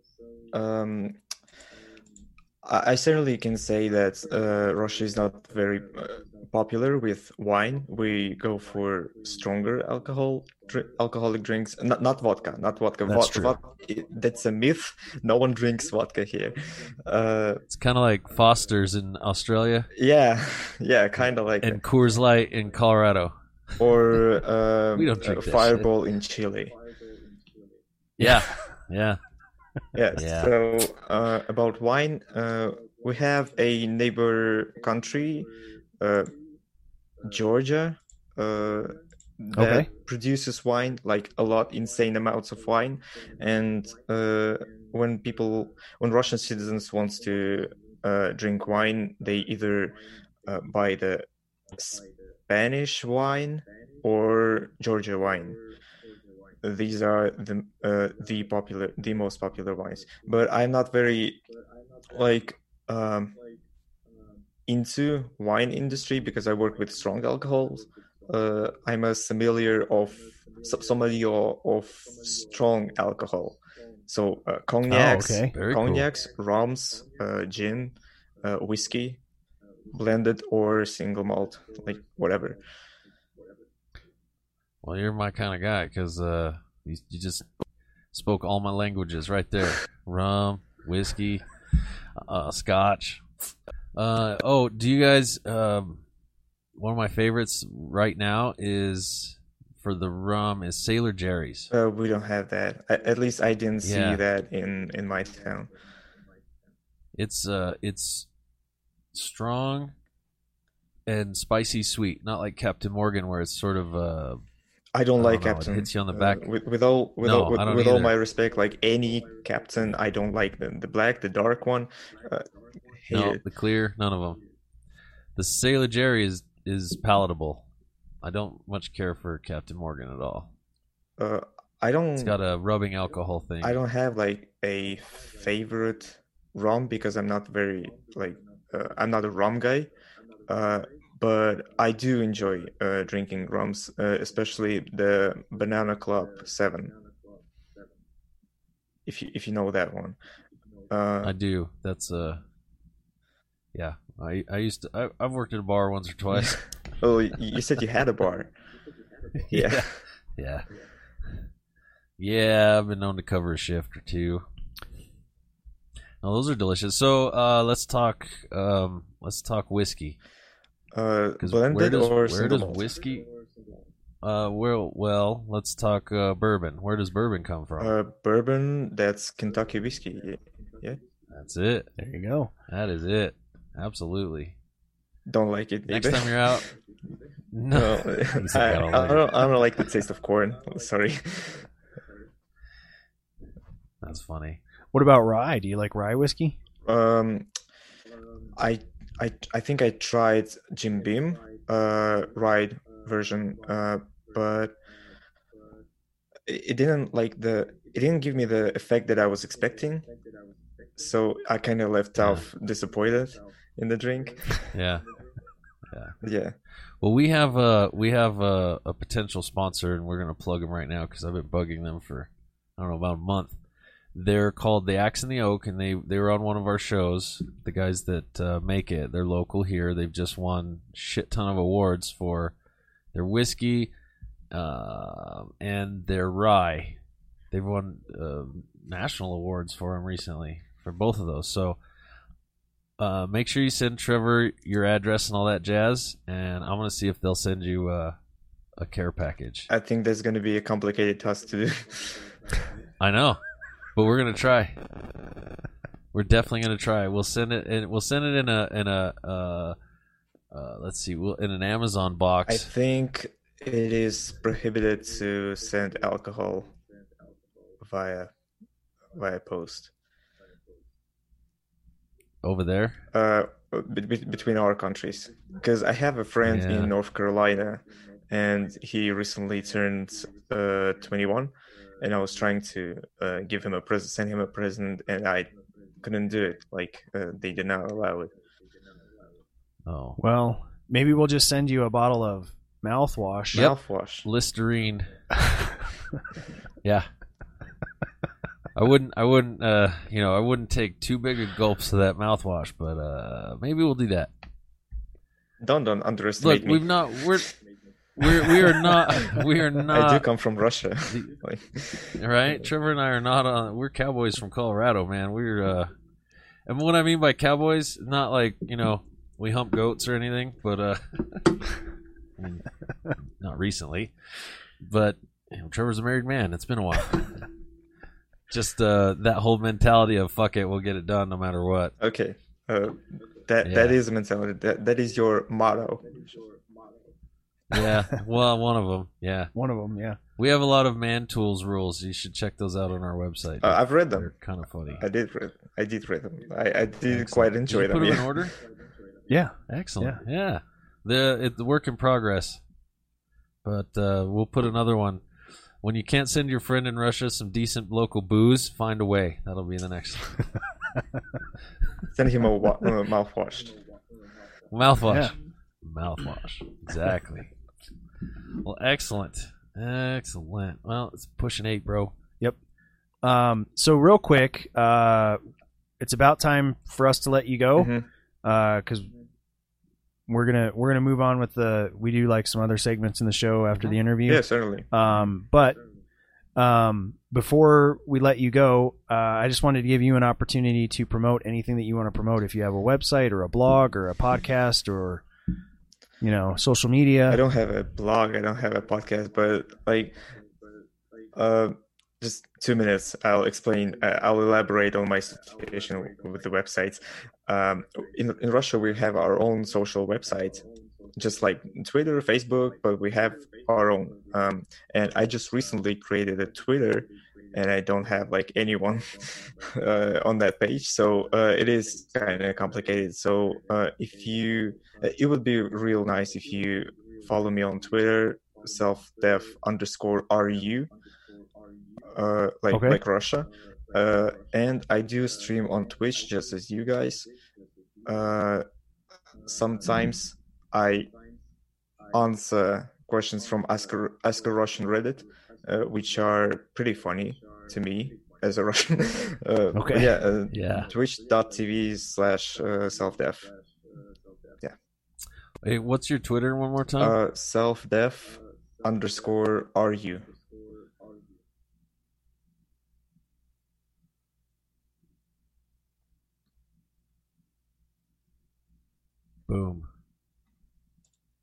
um, I, I certainly can say that uh, Russia is not very uh, popular with wine. We go for stronger alcohol, dr- alcoholic drinks. Not not vodka, not vodka. That's Vod- true. vod- that's a myth. No one drinks vodka here. Uh, It's kind of like Foster's in Australia yeah, yeah, kind of like and Coors Light in Colorado. or um, We don't drink uh, that Fireball in Chile. Yeah, yeah. Yes. Yeah. So uh, about wine, uh, we have a neighbor country, uh, Georgia, uh, that Okay. produces wine, like a lot, insane amounts of wine. And uh, when people, when Russian citizens wants to uh, drink wine, they either uh, buy the Spanish wine or Georgia wine. These are the uh, the popular, the most popular wines. But I'm not very like um, into wine industry because I work with strong alcohols. Uh, I'm a sommelier of sommelier of strong alcohol. So uh, cognacs, okay. Very cool. cognacs, rums, uh, gin, uh, whiskey, blended or single malt, like whatever. Well, you're my kind of guy because uh, you, you just spoke all my languages right there. Rum, whiskey, uh, scotch. Uh, oh, do you guys? Um, one of my favorites right now is for the rum is Sailor Jerry's. Uh, we don't have that. A- At least I didn't see Yeah. that in in my town. It's uh, it's strong and spicy sweet, not like Captain Morgan where it's sort of uh. I don't I like don't know, it Captain. hits you on the Uh, back. with, with all with No, all with, I don't with all either. my respect, like any Captain, I don't like the the black, the dark one. Uh, hate No, it. the clear, none of them. The Sailor Jerry is is palatable. I don't much care for Captain Morgan at all. Uh, I don't. It's got a rubbing alcohol thing. I don't have like a favorite rum because I'm not very like uh, I'm not a rum guy. Uh, but I do enjoy uh, drinking rums, uh, especially the Banana Club Seven. If you if you know that one. Uh, I do. That's uh, yeah. I I used to. I, I've worked at a bar once or twice. oh, y- you said you had a bar. Yeah. yeah. Yeah, I've been known to cover a shift or two. Now those are delicious. So uh, let's talk. Um, let's talk whiskey. Uh, Because where blended does or where single does malt? whiskey? Uh, well, well, let's talk uh, bourbon. Where does bourbon come from? Uh, bourbon, that's Kentucky whiskey. Yeah. yeah. That's it. There you go. That is it. Absolutely. Don't like it. Next maybe. time you're out. No, No, He's like, I, "I I don't like don't. I don't like the taste of corn. Sorry. That's funny. What about rye? Do you like rye whiskey? Um, I I I think I tried Jim Beam uh rye version, uh, but it, it didn't like the it didn't give me the effect that I was expecting. So I kind of left Yeah. off disappointed in the drink. Yeah. Yeah. Well, we have a we have a, a potential sponsor, and we're gonna plug them right now because I've been bugging them for I don't know about a month. They're called the Axe and the Oak, and they they were on one of our shows. The guys that uh, make it, they're local here. They've just won shit ton of awards for their whiskey uh, and their rye. They've won uh, national awards for them recently for both of those. So. Uh, make sure you send Trevor your address and all that jazz, and I'm gonna see if they'll send you uh, a care package. I think that's going to be a complicated task to do. I know, but we're gonna try. We're definitely gonna try. We'll send it, and we'll send it in a in a uh, uh, let's see, we'll in an Amazon I box. think it is prohibited to send alcohol via via post. Over there. Uh, be- be- between our countries, because I have a friend Yeah. in North Carolina, and he recently turned uh twenty-one, and I was trying to uh, give him a present, send him a present, and I couldn't do it. Like uh, they did not allow it. Oh, Well, maybe we'll just send you a bottle of mouthwash. Yep. Mouthwash. Listerine. Yeah. I wouldn't. I wouldn't. Uh, you know, I wouldn't take too big of gulps of that mouthwash, but uh, maybe we'll do that. Don't don't underestimate Look, me. we've not. We're. We're. We are not. We are not. I do come from Russia. like, Right? Trevor and I are not on. We're cowboys from Colorado, man. We're. uh And what I mean by cowboys, not like you know we hump goats or anything, but uh, I mean, not recently. But you know, Trevor's a married man. It's been a while. Just uh, that whole mentality of fuck it, we'll get it done no matter what. okay, uh, that Yeah. that is a mentality. That that is your motto. Yeah, well, one of them. Yeah, One of them, yeah. we have a lot of man tools rules. You should check those out on our website. Uh, I've read They're them. kind of funny. I did read. I did read them. I, I did Excellent. quite Did enjoy you them. put them yeah. in order? Yeah. Excellent. Yeah, the it's the work in progress. But uh, we'll put another one. When you can't send your friend in Russia some decent local booze, find a way. That'll be the next one. Send him a wa- uh, mouthwash. Mouthwash. Yeah. Mouthwash. Exactly. Well, excellent. Excellent. Well, it's pushing eight, bro. Um, so real quick, uh, it's about time for us to let you go, Mhm. because we're gonna we're gonna move on with the we do like some other segments in the show after the interview. Yeah, certainly. Um, but um, before we let you go, uh, I just wanted to give you an opportunity to promote anything that you want to promote. If you have a website or a blog or a podcast or you know social media. I don't have a blog. I don't have a podcast, but like, uh, just two minutes. I'll explain. Uh, I'll elaborate on my situation with the websites. Um, in in Russia, we have our own social website, just like Twitter, Facebook, but we have our own. Um, and I just recently created a Twitter, and I don't have like anyone uh, on that page, so uh, it is kind of complicated. So uh, if you, it would be real nice if you follow me on Twitter, selfdev underscore ru, uh, like Okay. like Russia, uh, and I do stream on Twitch just as you guys. Uh, sometimes I answer questions from Ask a, Ask a Russian Reddit, uh, which are pretty funny to me as a Russian. uh, Okay. but yeah, uh, Yeah. twitch.tv slash uh, selfdev. Hey, what's your Twitter one more time? Uh, selfdev underscore ru. Boom.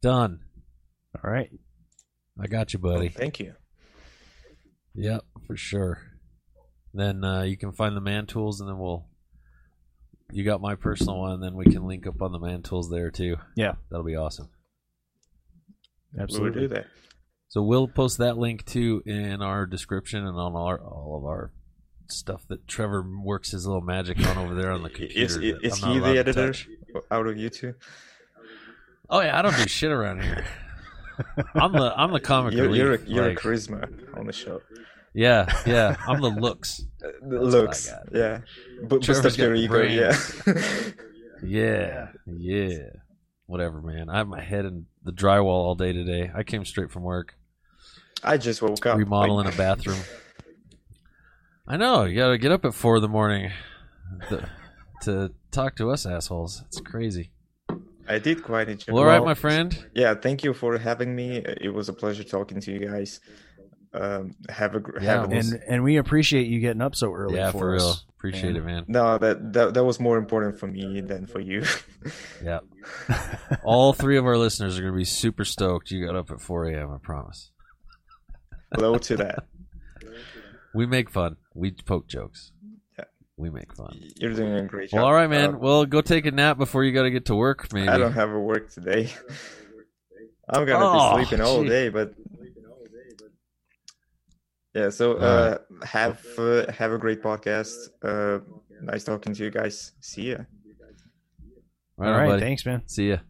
Done. All right. I got you, buddy. Thank you. Yep, for sure. Then uh, you can find the Man Tools, and then we'll. You got my personal one, and then we can link up on the Man Tools there too. Yeah, that'll be awesome. Absolutely. We'll do that. So we'll post that link too in our description and on our all of our stuff that Trevor works his little magic on over there on the computer. Is, is, is he the editor out of you two? Oh yeah, I don't do shit around here. I'm the I'm the comic you're, relief. You're a, you're like, a charisma on the show. Yeah, yeah. I'm the looks. Uh, the looks, yeah. But Trevor's your got ego, yeah. yeah, yeah. Whatever, man. I have my head in the drywall all day today. I came straight from work. I just woke up. Remodeling like... a bathroom. I know. You got to get up at four in the morning to, to talk to us assholes. It's crazy. I did quite enjoy. Well, all right, my friend. Yeah, thank you for having me. It was a pleasure talking to you guys. Um, have a yeah, have and and we appreciate you getting up so early. Yeah, for, for us. real. Appreciate and, it, man. No, that, that that was more important for me than for you. Yeah. All three of our listeners are going to be super stoked you got up at four a.m., I promise. Hello to that. We make fun. We poke jokes. Yeah. We make fun. You're doing a great job. Well, all right, man. Uh, well, go take a nap before you got to get to work, maybe. I don't have a work today. I'm going to oh, be sleeping all gee. day, but... Yeah, so uh, right. have uh, have a great podcast. Uh, nice talking to you guys. See ya. Right all on, right, buddy. Thanks, man. See ya.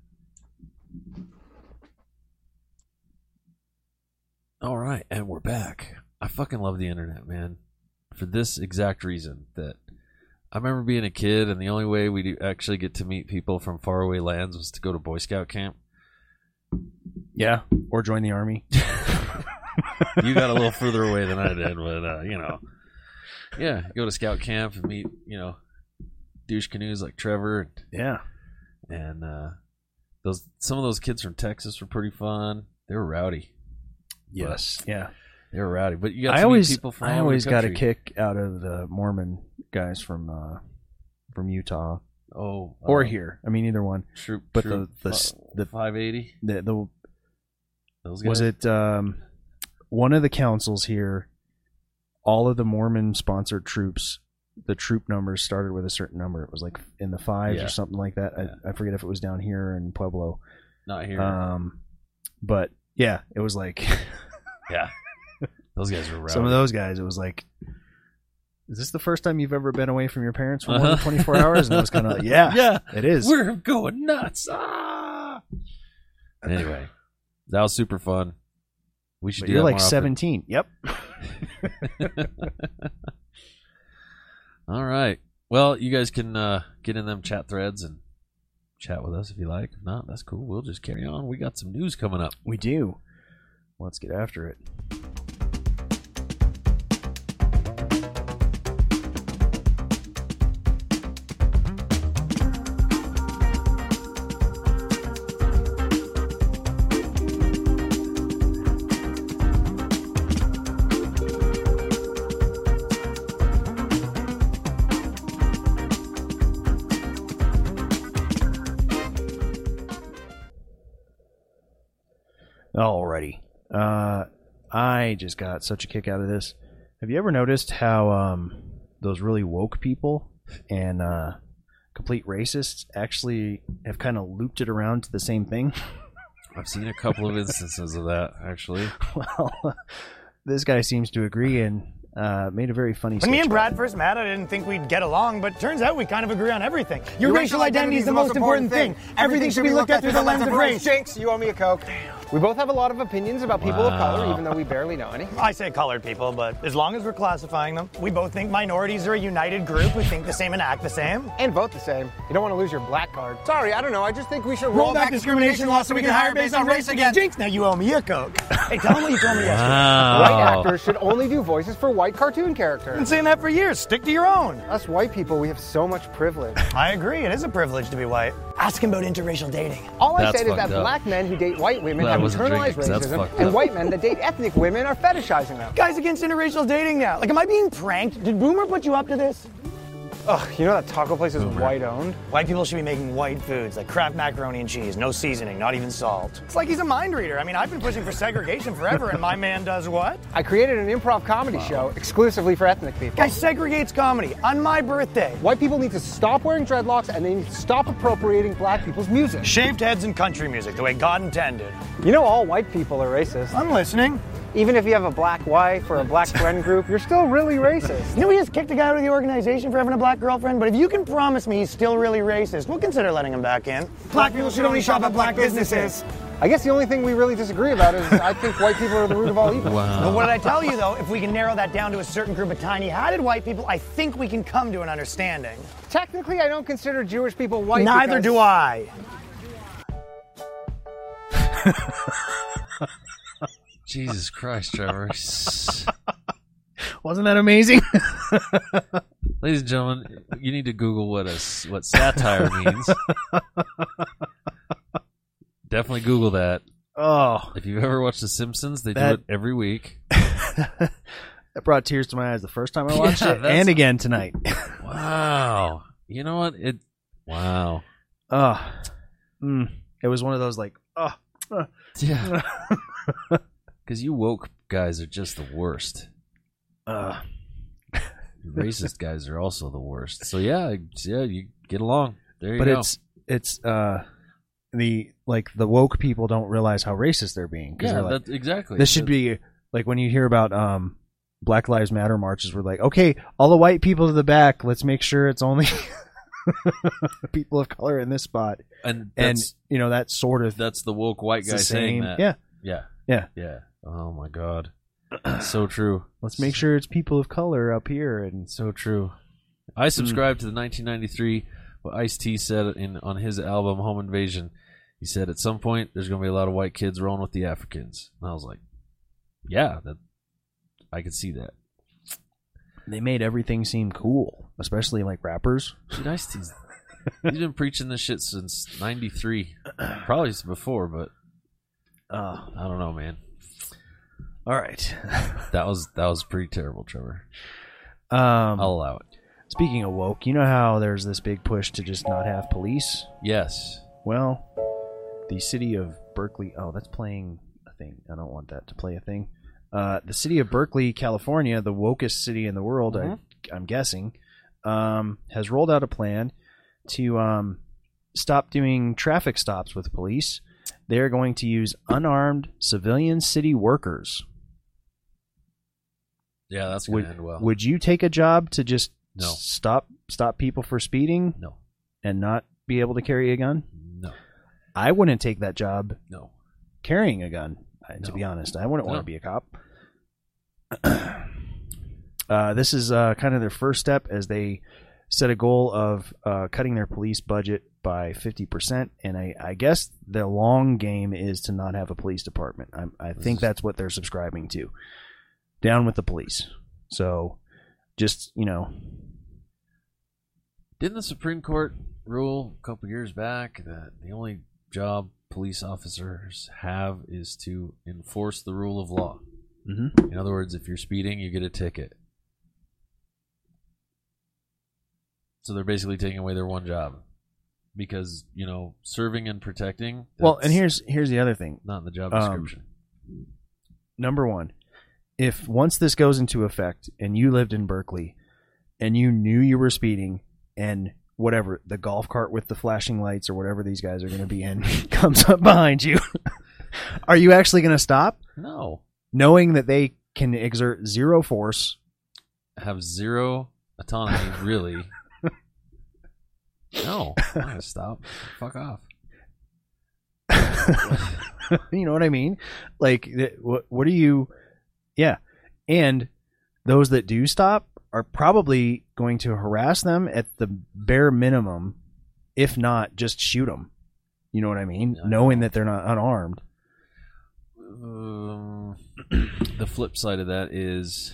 All right, and we're back. I fucking love the internet, man. For this exact reason, that I remember being a kid, and the only way we actually get to meet people from faraway lands was to go to Boy Scout camp. Yeah, or join the army. You got a little further away than I did, but uh, you know, yeah, go to scout camp and meet, you know, douche canoes like Trevor. And, yeah, and uh, those some of those kids from Texas were pretty fun. They were rowdy. Yes, but yeah, they were rowdy. But you got I to always, meet people from I all always over the got a country. kick out of the Mormon guys from uh, from Utah. Oh, or uh, here. I mean, either one. Troop, but troop, the the uh, the five eighty. The, the those guys? Was it um, one of the councils here? All of the Mormon sponsored troops, the troop numbers started with a certain number. It was like in the fives yeah. or something like that. Yeah. I, I forget if it was down here in Pueblo. Not here. Um, but yeah, it was like yeah, those guys were rowdy. Some of those guys. It was like, is this the first time you've ever been away from your parents for more uh-huh. than twenty-four hours? And it was kind of like, yeah, yeah, it is. We're going nuts. Ah! Anyway, that was super fun. We should but do you're that like more seventeen. Yep. All right. Well, you guys can uh, get in them chat threads and chat with us if you like. If not, that's cool. We'll just carry on. We got some news coming up. We do. Let's get after it. Alrighty. Uh, I just got such a kick out of this. Have you ever noticed how um, those really woke people and uh, complete racists actually have kind of looped it around to the same thing? I've seen a couple of instances of that, actually. Well, this guy seems to agree and uh, made a very funny When me and Brad about first met, I didn't think we'd get along, but turns out we kind of agree on everything. Your, Your racial identity is the most important thing. thing. Everything should be looked at through the lens of race. Jinx, you owe me a Coke. We both have a lot of opinions about people wow. of color, even though we barely know any. I say colored people, but as long as we're classifying them, we both think minorities are a united group who think the same and act the same. And vote the same. You don't want to lose your black card. Sorry, I don't know. I just think we should roll, roll back, back discrimination laws so we can hire based on race again. Jinx, now you owe me a Coke. Hey, tell them what you told me yesterday. Wow. White actors should only do voices for white cartoon characters. I've been saying that for years. Stick to your own. Us white people, we have so much privilege. I agree. It is a privilege to be white. Ask him about interracial dating. All I That's said is that up. black men who date white women That have internalized drinking, racism, and up. white men that date ethnic women are fetishizing them. Guys against interracial dating now. Like, am I being pranked? Did Boomer put you up to this? Ugh, you know that taco place is white owned? White people should be making white foods like Kraft macaroni and cheese, no seasoning, not even salt. It's like he's a mind reader. I mean, I've been pushing for segregation forever, and my man does what? I created an improv comedy show exclusively for ethnic people. Guy segregates comedy on my birthday. White people need to stop wearing dreadlocks and they need to stop appropriating black people's music. Shaved heads and country music, the way God intended. You know all white people are racist. I'm listening. Even if you have a black wife or a black friend group, you're still really racist. You know, we just kicked a guy out of the organization for having a black girlfriend, but if you can promise me he's still really racist, we'll consider letting him back in. Black people should only shop at black businesses. I guess the only thing we really disagree about is I think white people are the root of all evil. Wow. But what did I tell you, though? If we can narrow that down to a certain group of tiny-hatted white people, I think we can come to an understanding. Technically, I don't consider Jewish people white. Neither because... do I. Jesus Christ, Trevor. Wasn't that amazing? Ladies and gentlemen, you need to Google what a, what satire means. Definitely Google that. Oh, If you've ever watched The Simpsons, they That- do it every week. that brought tears to my eyes the first time I watched Yeah, it, that's- and again tonight. Wow. You know what? It. Wow. Oh, mm, it was one of those like, oh, uh, Yeah. Because you woke guys are just the worst. uh, Racist guys are also the worst. So yeah, yeah, you get along. There you but go. it's it's uh the like the woke people don't realize how racist they're being. 'Cause yeah, they're like, that, exactly. this should be like when you hear about um Black Lives Matter marches. We're like, okay, all the white people to the back. Let's make sure it's only people of color in this spot. and And that's, you know that sort of that's the woke white it's guy the saying same. that. Yeah, yeah, yeah. yeah. Oh my god, so true. Let's make sure it's people of color up here. And So true. I subscribe to the nineteen ninety-three what Ice-T said in on his album Home Invasion. He said at some point there's going to be a lot of white kids rolling with the Africans. And I was like, yeah, that I could see that. they made everything seem cool, especially like rappers. Dude, Ice-T's he's been preaching this shit since ninety-three. Probably before, but Uh, I don't know, man. all right. That was that was pretty terrible, Trevor. Um, I'll allow it. Speaking of woke, you know how there's this big push to just not have police? Yes. Well, the city of Berkeley. Oh, that's playing a thing. I don't want that to play a thing. Uh, the city of Berkeley, California, the wokest city in the world, Mhm. I, I'm guessing, um, has rolled out a plan to um, stop doing traffic stops with police. They're going to use unarmed civilian city workers. Yeah, that's going Would, to end well. would you take a job to just No. stop stop people for speeding No. and not be able to carry a gun? No. I wouldn't take that job No. carrying a gun, uh, to No. be honest. I wouldn't want No. to be a cop. uh, this is uh, kind of their first step as they set a goal of uh, cutting their police budget by fifty percent. And I, I guess the long game is to not have a police department. I, I think that's what they're subscribing to. Down with the police. So just, you know. Didn't the Supreme Court rule a couple years back that the only job police officers have is to enforce the rule of law? Mm-hmm. In other words, if you're speeding, you get a ticket. So they're basically taking away their one job. Because, you know, serving and protecting. Well, and that's here's here's the other thing. not in the job um, description. Number one, if once this goes into effect and you lived in Berkeley and you knew you were speeding and whatever, the golf cart with the flashing lights or whatever these guys are going to be in comes up behind you, are you actually going to stop? No. Knowing that they can exert zero force? Have zero autonomy, really. No. I'm not going to stop. Fuck off. You know what I mean? Like, th- what, what are you... Yeah. And those that do stop are probably going to harass them at the bare minimum, if not just shoot them. You know what I mean? Yeah. Knowing that they're not unarmed. Um, the flip side of that is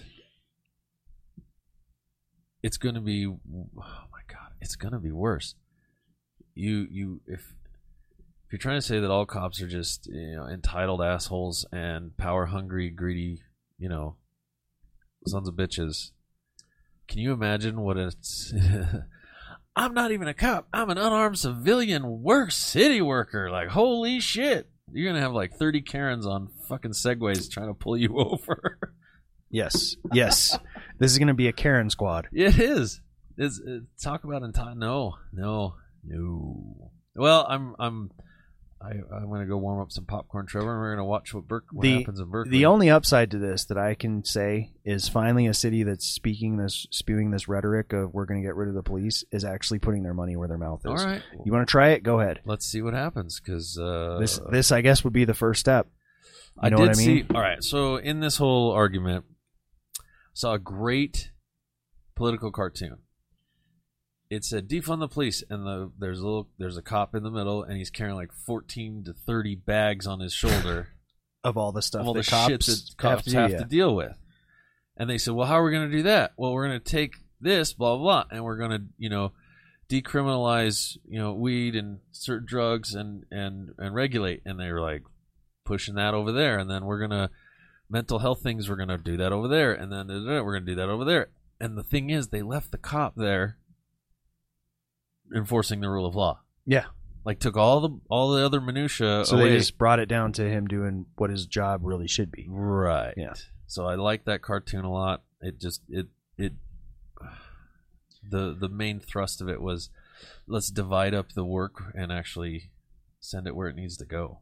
it's going to be, oh my God, it's going to be worse. You, you, if, if you're trying to say that all cops are just, you know, entitled assholes and power hungry, greedy, you know, sons of bitches, can you imagine what it's? I'm not even a cop. I'm an unarmed civilian work city worker. Like, holy shit. You're going to have like thirty Karens on fucking Segways trying to pull you over. Yes. Yes. This is going to be a Karen squad. It is. It's, it, talk about in time. No, no, no. Well, I'm, I'm, I, I'm going to go warm up some popcorn, Trevor, and we're going to watch what, Berk, what the, happens in Berkeley. The only upside to this that I can say is finally a city that's speaking this, spewing this rhetoric of we're going to get rid of the police is actually putting their money where their mouth is. All right. You want to try it? Go ahead. Let's see what happens, because uh, this, this I guess would be the first step. You I know did what I mean? see. All right. So in this whole argument, saw a great political cartoon. It said defund the police, and the there's a little there's a cop in the middle, and he's carrying like fourteen to thirty bags on his shoulder of all the stuff of all that the cops, shit that cops have, to, do, have yeah. to deal with. And they said, well, how are we going to do that? Well, we're going to take this, blah, blah, blah, and we're going to, you know, decriminalize, you know, weed and certain drugs and, and, and regulate. And they were like pushing that over there. And then we're going to, mental health things, we're going to do that over there. And then we're going to do that over there. And the thing is, they left the cop there enforcing the rule of law. Yeah. Like took all the all the other minutia so away. they just brought it down to him doing what his job really should be. Right. Yeah. So I like that cartoon a lot. It just it it the the main thrust of it was let's divide up the work and actually send it where it needs to go.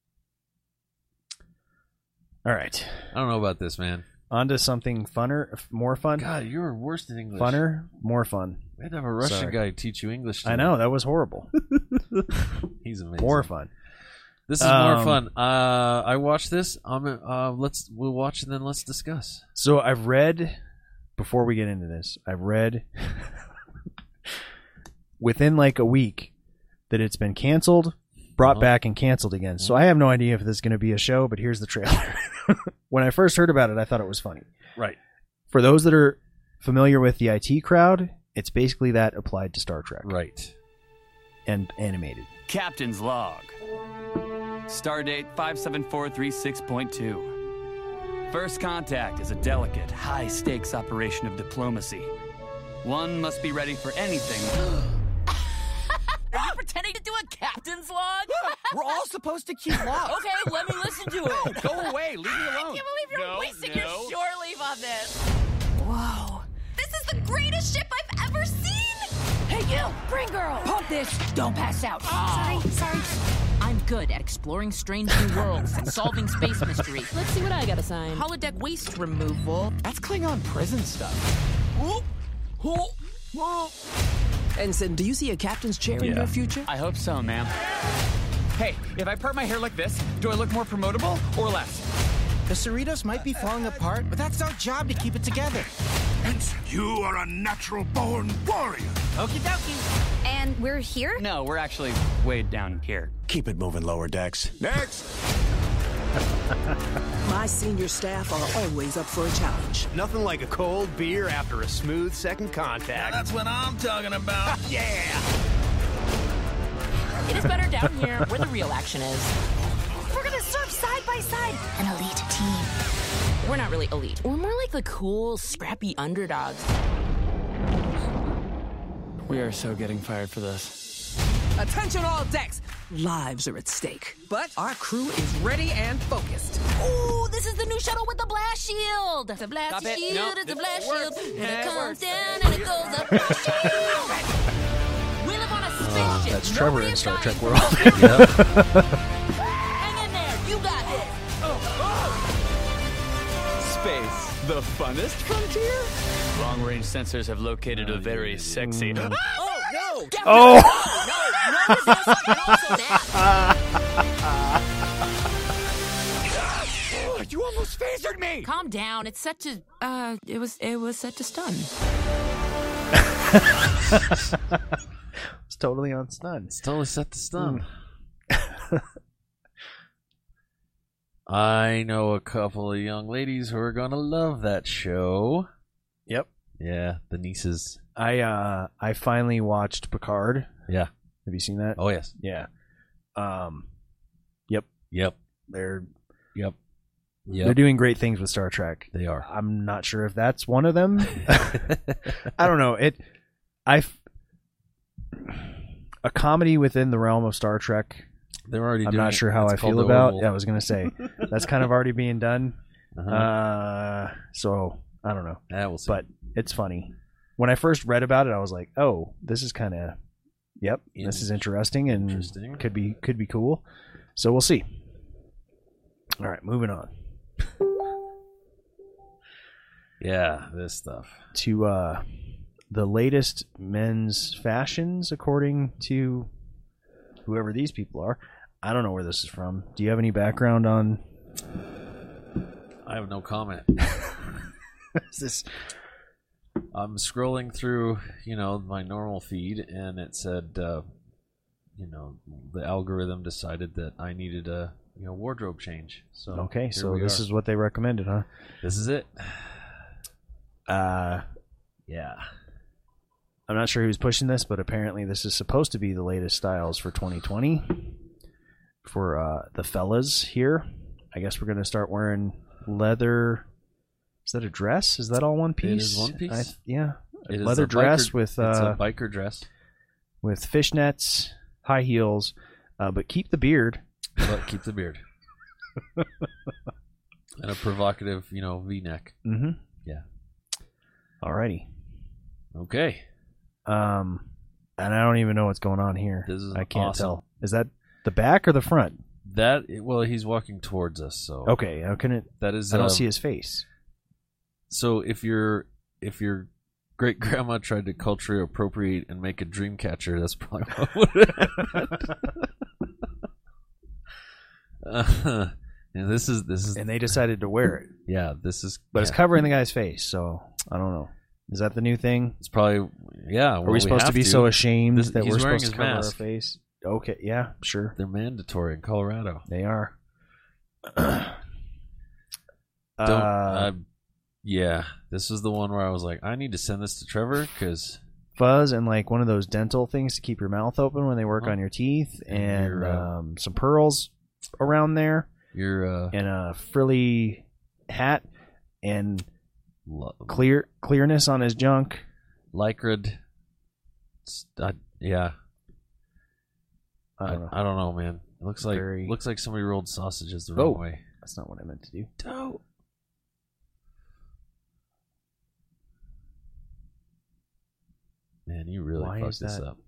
All right. I don't know about this, man. On to something funner, more fun. God, you're worse than English. Funner, more fun. We had to have a Russian Sorry. guy teach you English. Today. I know, that was horrible. He's amazing. More fun. This is Um, more fun. Uh, I watched this. Um, uh, let's we'll watch and then let's discuss. So I've read, before we get into this, I've read within like a week that it's been canceled, brought Uh-huh. back, and canceled again. So I have no idea if this is going to be a show, but here's the trailer. When I first heard about it, I thought it was funny. Right. For those that are familiar with the I T crowd, it's basically that applied to Star Trek. Right. And animated. Captain's log. Stardate five seven four three six point two. First contact is a delicate, high-stakes operation of diplomacy. One must be ready for anything. Are you pretending to do a captain's log? We're all supposed to keep logs. Okay, let me listen to it. No, go away. Leave me alone. I can't believe you're No, wasting no. your shore leave on this. Whoa. This is the greatest ship I've ever seen. Hey, you, green girl. Pump this. Don't pass out. Oh. Sorry, sorry. I'm good at exploring strange new worlds and solving space mysteries. Let's see what I got assigned. Holodeck waste removal. That's Klingon prison stuff. Whoop, whoop, whoop. Ensign, do you see a captain's chair in Yeah. your future? I hope so, ma'am. Hey, if I part my hair like this, do I look more promotable or less? The Cerritos might be falling apart, but that's our job to keep it together. Ensign, you are a natural-born warrior. Okie dokie. And we're here? No, we're actually way down here. Keep it moving, lower decks. Next. My senior staff are always up for a challenge. Nothing like a cold beer after a smooth second contact. That's what I'm talking about. Yeah! It is better down here where the real action is. We're gonna surf side by side. An elite team. We're not really elite. We're more like the cool, scrappy underdogs. We are so getting fired for this. Attention all decks! Lives are at stake, but our crew is ready and focused. Ooh, this is the new shuttle with the blast shield. It's a blast Stop it. shield. No, it's a it blast works. shield. And Yeah, it it comes works. down and it goes up. Blast shield. We live on a spaceship. That's Trevor Nobody in is Star dying Trek for World. us. Yep. Hang in there. You got this. Space, the funnest frontier? Long-range sensors have located a very sexy... Oh, no. Oh! No, no, this is and also that. You almost phasered me. Calm down. It's set to, uh, it was, it was set to stun. It's totally on stun. It's totally set to stun. I know a couple of young ladies who are gonna love that show. Yep. Yeah, the nieces. I uh I finally watched Picard. Yeah. Have you seen that? Oh yes. Yeah. Um. Yep. Yep. They're Yep. Yep. They're doing great things with Star Trek. They are. I'm not sure if that's one of them. I don't know. It, I, a comedy within the realm of Star Trek. They're already. I'm doing not sure it. how It's I called feel The about. Orville. Yeah, I was gonna say that's kind of already being done. Uh-huh. Uh, so I don't know. Yeah, we'll see. But it's funny. When I first read about it, I was like, "Oh, this is kind of, yep, In- this is interesting and Interesting. could be could be cool." So we'll see. All right, moving on Yeah, this stuff. to uh, the latest men's fashions, according to whoever these people are. I don't know where this is from. Do you have any background on? I have no comment. Is this? I'm scrolling through, you know, my normal feed, and it said, uh, you know, the algorithm decided that I needed a, you know, wardrobe change. So Okay, here so we this are. is what they recommended, huh? This is it. Uh, Yeah. I'm not sure who's pushing this, but apparently this is supposed to be the latest styles for twenty twenty for uh, the fellas here. I guess we're going to start wearing leather. Is that a dress? Is that all one piece? It is one piece. I, yeah, It is leather a dress biker- with it's uh, a biker dress, with fishnets, high heels, uh, but keep the beard. but keep the beard. And a provocative, you know, V-neck. Mm-hmm. Yeah. Alrighty. Okay. Um, and I don't even know what's going on here. This is I can't awesome. tell. Is that the back or the front? That well, he's walking towards us, so Okay, I couldn't. that is. I don't um, see his face. So if your if your great grandma tried to culturally appropriate and make a dream catcher, that's probably what would happen. uh, and this is this is And they decided to wear it, yeah, this is but it's yeah. covering the guy's face. So I don't know. Is that the new thing? It's probably yeah. Are we supposed to be so ashamed that we're supposed to cover our mask. face? Okay, yeah, sure. They're mandatory in Colorado. They are. Don't. Uh, uh, yeah, this is the one where I was like, I need to send this to Trevor because fuzz and like one of those dental things to keep your mouth open when they work Uh-huh. on your teeth, And and your, uh, um, some pearls around there, you're uh, and a frilly hat, and lo- clear clearness on his junk. lycra. Uh, yeah, I don't know. I, I don't know, man. It looks like Very- looks like somebody rolled sausages the Oh. wrong way. That's not what I meant to do. Dope. Man, you really Why fucked is this that? up.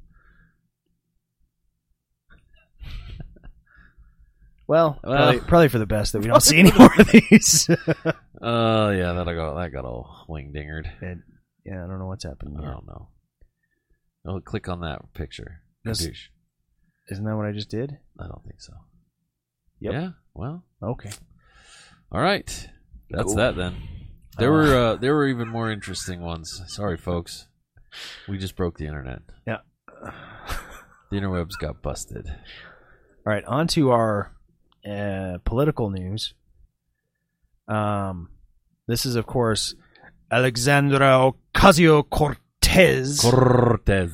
Well, Well- probably, probably for the best that we don't see any more of these. Oh yeah, that got that got all wing dingered. And, yeah, I don't know what's happening I here. don't know. Oh, click on that picture. This- Kadoosh. Isn't that what I just did? I don't think so. Yep. Yeah. Well. Okay. All right. That's Cool. that then. There Uh, were uh, there were even more interesting ones. Sorry, folks. We just broke the internet. Yeah. The interwebs got busted. All right, on to our uh, political news. Um, this is, of course, Alexandra Ocasio-Cortez. Cortez.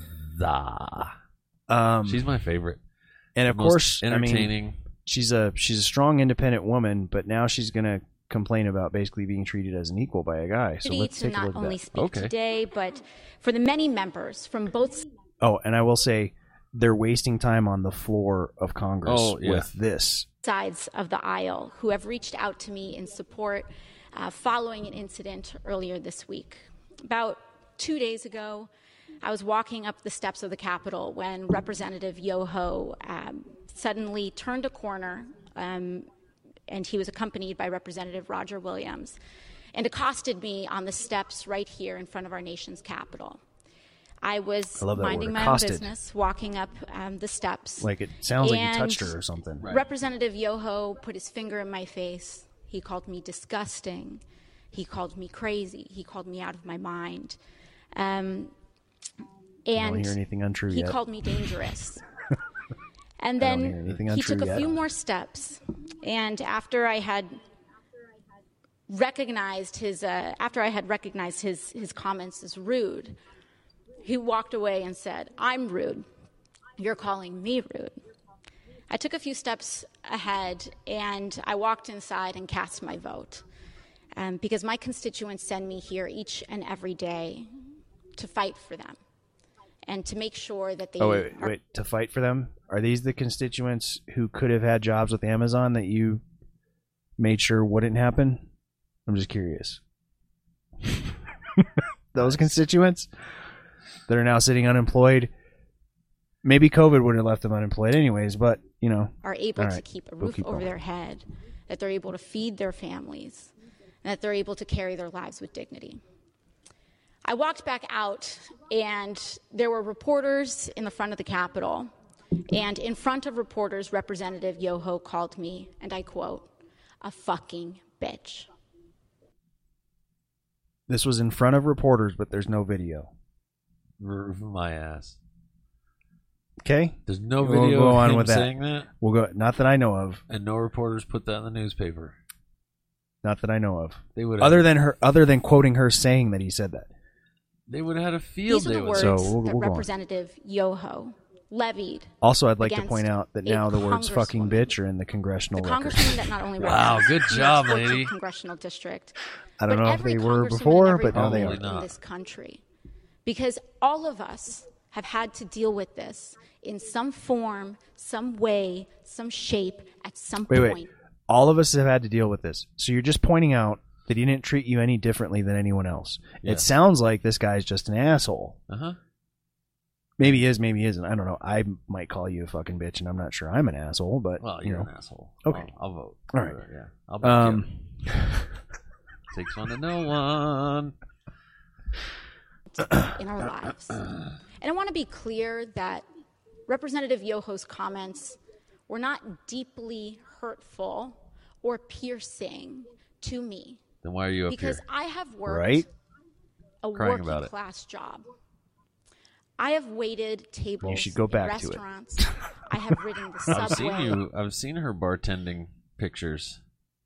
Um, She's my favorite. and of Most course, I entertaining. mean, she's a she's a strong, independent woman, but now she's going to complain about basically being treated as an equal by a guy. So let's to take a not look at only that. speak today, but for the many members from both Oh, and I will say they're wasting time on the floor of Congress Oh, yeah. with this. sides of the aisle who have reached out to me in support uh, following an incident earlier this week. About two days ago, I was walking up the steps of the Capitol when Representative Yoho um, suddenly turned a corner, um, and he was accompanied by Representative Roger Williams, and accosted me on the steps right here in front of our nation's Capitol. I was I love that minding word, my accosted. own business, walking up um, the steps. Like it sounds like you and touched her or something. Representative Yoho put his finger in my face. He called me disgusting. He called me crazy. He called me out of my mind. Um, I and don't hear anything untrue he yet. call me dangerous. And I don't then hear anything he untrue took a yet. few more steps. And after I had recognized his, uh, after I had recognized his, his comments as rude, he walked away and said, "I'm rude. You're calling me rude." I took a few steps ahead, and I walked inside and cast my vote. Um, because my constituents send me here each and every day to fight for them and to make sure that they Oh, wait, wait, are- wait. To fight for them? Are these the constituents who could have had jobs with Amazon that you made sure wouldn't happen? I'm just curious. Those constituents that are now sitting unemployed. Maybe COVID would have left them unemployed anyways, but, you know. are able all to right, keep a we'll roof keep over going. their head, that they're able to feed their families, and that they're able to carry their lives with dignity. I walked back out, and there were reporters in the front of the Capitol. And in front of reporters, Representative Yoho called me, and I quote, a fucking bitch. This was in front of reporters, but there's no video. My ass. Okay? There's no We'll video go of on him with that. saying that? We'll go. Not that I know of. And no reporters put that in the newspaper. Not that I know of. They would other than her, other than quoting her saying that he said that. They would have had a field These are day the with words So we'll- that we'll go on. Representative Yoho levied. Also, I'd like to against point out that a now the words "fucking congresswoman. bitch" are in the congressional The record. congresswoman that not only Wow, represents good the job, fourteenth lady. Congressional district, I don't but know if every they were congresswoman before, and every but now they woman are. in this country, because all of us have had to deal with this in some form, some way, some shape, at some Wait, point. wait. All of us have had to deal with this. So you're just pointing out that he didn't treat you any differently than anyone else. Yeah. It sounds like this guy's just an asshole. Uh-huh. Maybe he is, maybe he isn't. I don't know. I might call you a fucking bitch, and I'm not sure I'm an asshole, but Well, you you're know. an asshole. Okay. Well, I'll vote. All right. Yeah. I'll vote Um, you. Takes one to know one. in our lives. And I want to be clear that Representative Yoho's comments were not deeply hurtful or piercing to me. Then why are you up because here? I have worked Right? a Crying working about it. class job. I have waited tables You should go in back to it. restaurants. I have ridden the subway. I've seen you. I've seen her bartending pictures.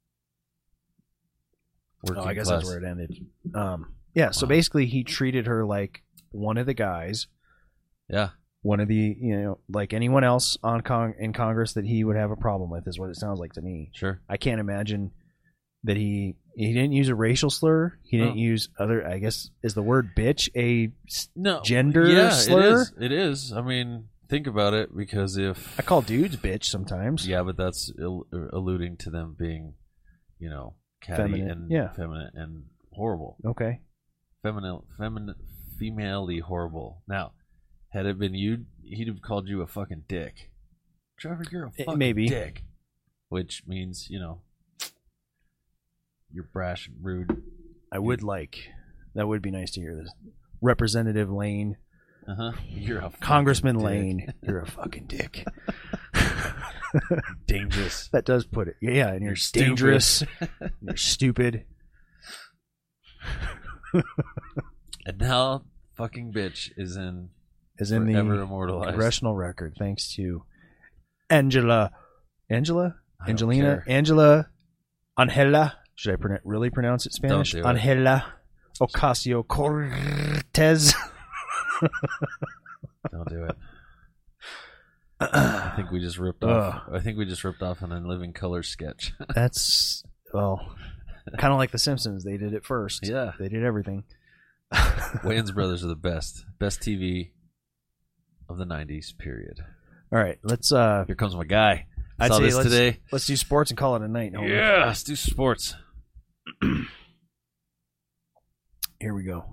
Oh, I guess class. that's where it ended. Um, yeah, so basically he treated her like one of the guys. Yeah. One of the, you know, like anyone else on con- in Congress that he would have a problem with is what it sounds like to me. Sure. I can't imagine that he he didn't use a racial slur. He didn't No. use other, I guess, is the word bitch a s- No gender yeah, slur? It is. It is. I mean, think about it. Because if I call dudes bitch sometimes. yeah, but that's il- alluding to them being, you know, catty Feminine, and yeah. feminine and horrible. Okay. Feminine, feminine, femalely horrible. Now, had it been you, he'd have called you a fucking dick. Trevor, you're a Eh, fucking maybe. dick. Which means, you know, you're brash and rude. I would like, that would be nice to hear this. Representative Lane. Uh huh. You're a fucking Congressman dick. Lane. You're a fucking dick. Dangerous. That does put it. Yeah, and you're, You're stupid. dangerous. You're stupid. And now, fucking bitch is in Is in the forever immortalized. congressional record thanks to Angela. Angela? I don't Angelina? care. Angela Angela. Should I pronoun- really pronounce it Spanish? do it. Angela Ocasio-Cortez. Don't do it. I think we just ripped off. Ugh. I think we just ripped off an In Living Color sketch. That's, well, kind of like The Simpsons. They did it first. Yeah. They did everything. Wayans Brothers are the best. Best T V of the nineties, period. All right, let's. Uh, Here comes my guy. I'd Saw say this let's, today. Let's do sports and call it a night. Homer. Yeah, let's do sports. Here we go.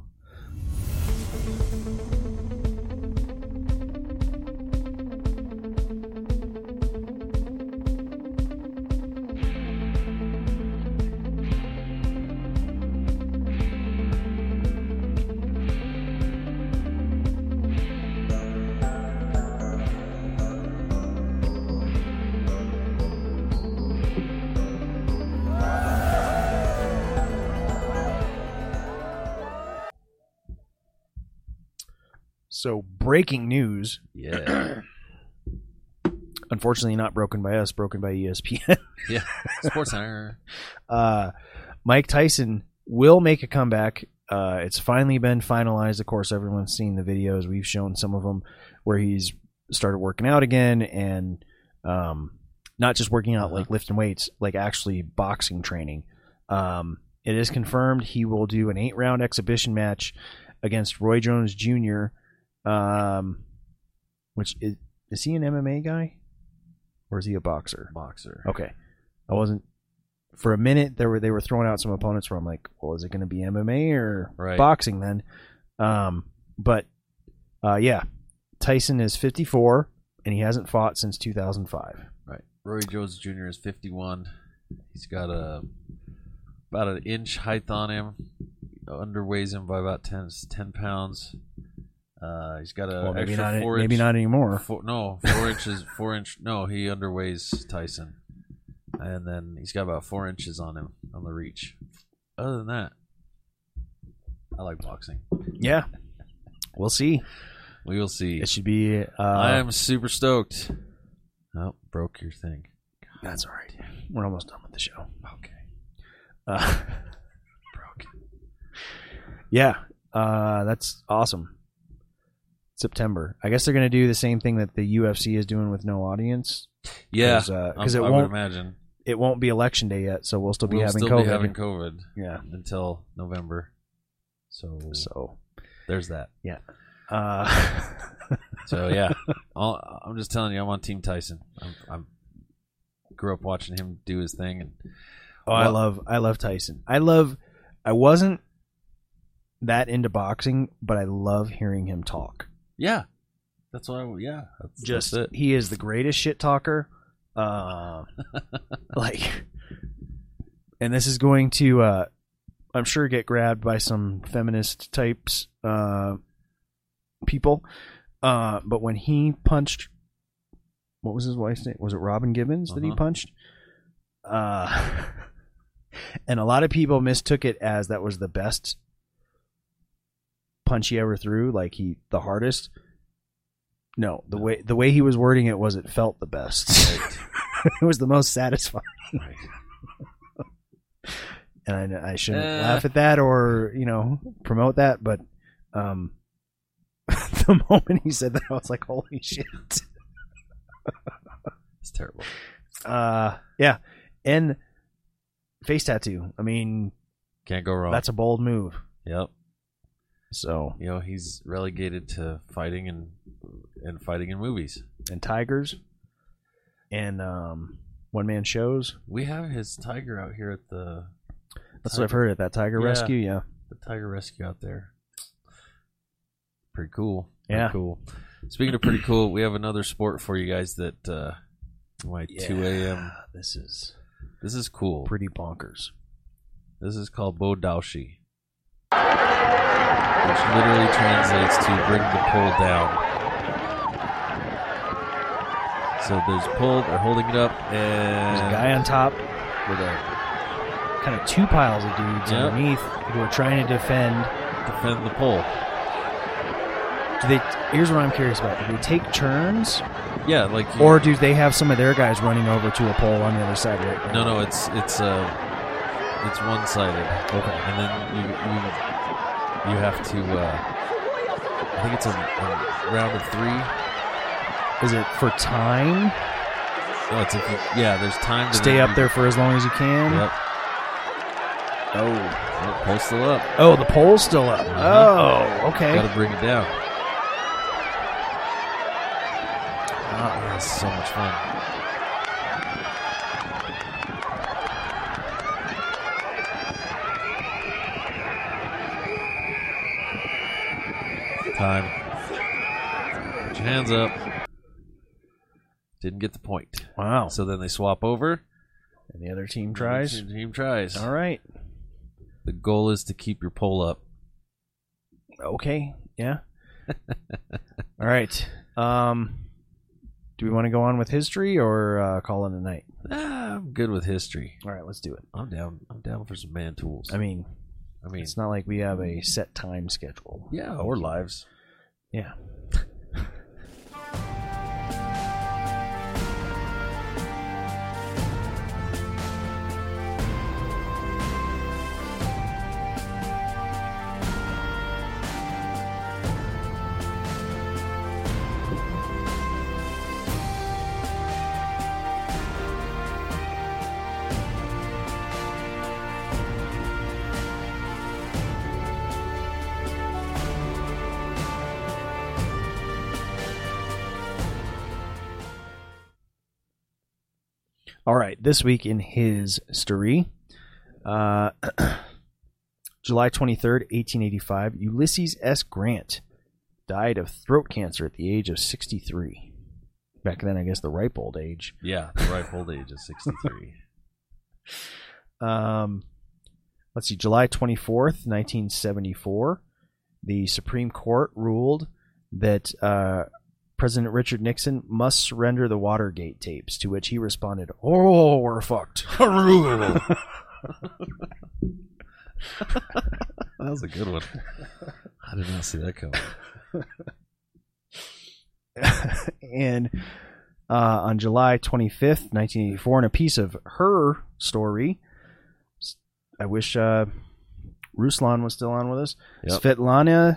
So, breaking news. Yeah. Unfortunately, not broken by us, broken by E S P N. Yeah. Sports Center. Uh, Mike Tyson will make a comeback. Uh, it's finally been finalized. Of course, everyone's seen the videos. We've shown some of them where he's started working out again, and Um, not just working out, like lifting weights, like actually boxing training. Um, it is confirmed he will do an eight-round exhibition match against Roy Jones Junior Um, which is, is he an M M A guy? Or is he a boxer? Boxer. Okay. I wasn't... For a minute, they were they were throwing out some opponents where I'm like, well, is it going to be M M A or right. boxing then? Um, but, uh, yeah. Tyson is fifty-four, and he hasn't fought since two thousand five. Right. Roy Jones Junior is fifty-one. He's got a about an inch height on him. Underweighs him by about ten, ten pounds. Uh, he's got a well, maybe extra not four maybe inch, not anymore. Four, no, four inches. Four inch. No, he underweighs Tyson, and then he's got about four inches on him on the reach. Other than that, I like boxing. Yeah, we'll see. We will see. It should be. Uh, I am super stoked. Oh, broke your thing. God. That's all right. We're almost done with the show. Okay. Uh, broke. Yeah, uh, that's awesome. September. I guess they're going to do the same thing that the U F C is doing with no audience. Yeah, because uh, it I won't would imagine it won't be election day yet, so we'll still be we'll having still COVID. be having COVID. Yeah, until November. So so there's that. Yeah. Uh, so yeah, I'll, I'm just telling you, I'm on Team Tyson. I'm, I'm grew up watching him do his thing, and oh, well, I love I love Tyson. I love. I wasn't that into boxing, but I love hearing him talk. Yeah, that's why. I, yeah, that's, just that's it. He is the greatest shit talker. Uh, like, and this is going to, uh, I'm sure, get grabbed by some feminist types, uh, people. Uh, but when he punched, what was his wife's name? Was it Robin Gibbons that uh-huh. he punched? Uh, and a lot of people mistook it as that was the best punch he ever threw, like he the hardest. No, the way the way he was wording it was it felt the best. Right. It was the most satisfying. Right. And I, I shouldn't uh, laugh at that or you know promote that, but um, the moment he said that, I was like, "Holy shit!" It's terrible. Uh, yeah, and face tattoo. I mean, can't go wrong. That's a bold move. Yep. So you know he's relegated to fighting and and fighting in movies and tigers and um, one man shows. We have his tiger out here at the. That's tiger. what I've heard at that tiger yeah, rescue. Yeah, the tiger rescue out there. Pretty cool. Pretty yeah, cool. Speaking of pretty cool, we have another sport for you guys that uh, my yeah, two a.m. This is this is cool. Pretty bonkers. This is called Bo Daoshi, which literally translates to bring the pole down. So there's a pole, they're holding it up, and there's a guy on top with a kind of two piles of dudes yep. underneath who are trying to defend defend the pole. Do they? Here's what I'm curious about. Do they take turns? Yeah, like you, or do they have some of their guys running over to a pole on the other side right now? No, no, it's it's uh it's one sided. Okay, and then you you, you have to. Uh, I think it's a, a round of three. Is it for time? Oh, it's if you, yeah. There's time to stay up there for as long as you can. Yep. Oh, the pole's still up. Oh, the pole's still up. Uh-huh. Oh, okay. Got to bring it down. Oh, that's so much fun. Time. Put your hands up. Didn't get the point. Wow. So then they swap over. And the other team tries? The other team tries. All right. The goal is to keep your pole up. Okay. Yeah. All right. Um, do we want to go on with history or uh, call it a night? Ah, I'm good with history. All right, let's do it. I'm down. I'm down for some man tools. I mean, I mean, it's not like we have a set time schedule. Yeah, or lives. Yeah. All right, this week in his story, uh, July twenty-third, eighteen eighty-five, Ulysses S. Grant died of throat cancer at the age of sixty-three. Back then, I guess the ripe old age. Yeah, the ripe old age is sixty-three. um, let's see, July twenty-fourth, nineteen seventy-four, the Supreme Court ruled that uh, President Richard Nixon must surrender the Watergate tapes, to which he responded, "Oh, we're fucked." That was a good one. I did not see that coming. And uh, on July twenty-fifth, nineteen eighty-four, in a piece of her story, I wish uh, Ruslan was still on with us, Yep. Svetlana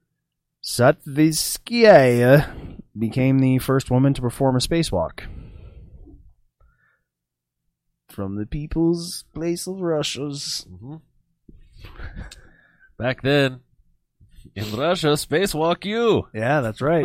Satvitskaya became the first woman to perform a spacewalk. From the people's place of Russia's. Mm-hmm. Back then, in Russia, spacewalk you. Yeah, that's right.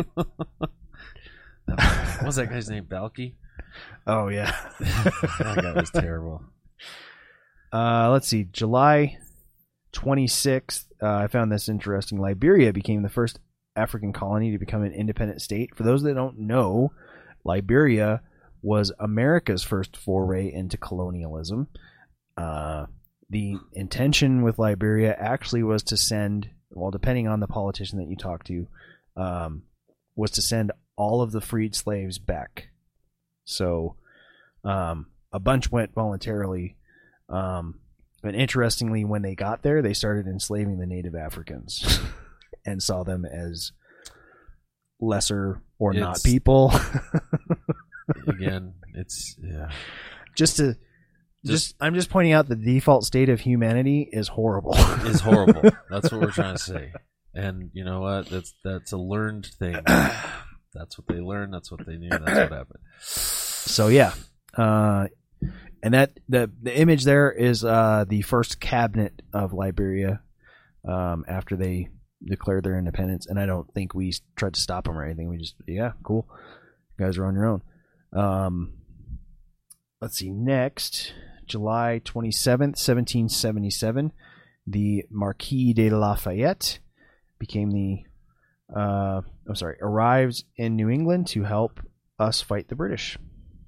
What was that guy's name? Balky? Oh, yeah. That guy was terrible. Uh, let's see. July twenty-sixth, uh, I found this interesting. Liberia became the first African colony to become an independent state. For those that don't know, Liberia was America's first foray into colonialism. Uh, the intention with Liberia actually was to send, well, depending on the politician that you talk to, um, was to send all of the freed slaves back. So um, a bunch went voluntarily. Um, and interestingly, when they got there, they started enslaving the native Africans and saw them as lesser or It's- not people. Again, it's, yeah. Just to, just, I'm just pointing out the default state of humanity is horrible. Is horrible. That's what we're trying to say. And you know what? That's that's a learned thing. That's what they learned. That's what they knew. That's what happened. So yeah, uh, and that the the image there is uh, the first cabinet of Liberia um, after they declared their independence. And I don't think we tried to stop them or anything. We just yeah, cool. You guys are on your own. Um, let's see. Next, July twenty-seventh, seventeen seventy-seven, the Marquis de Lafayette became the uh, I'm sorry, arrives in New England to help us fight the British.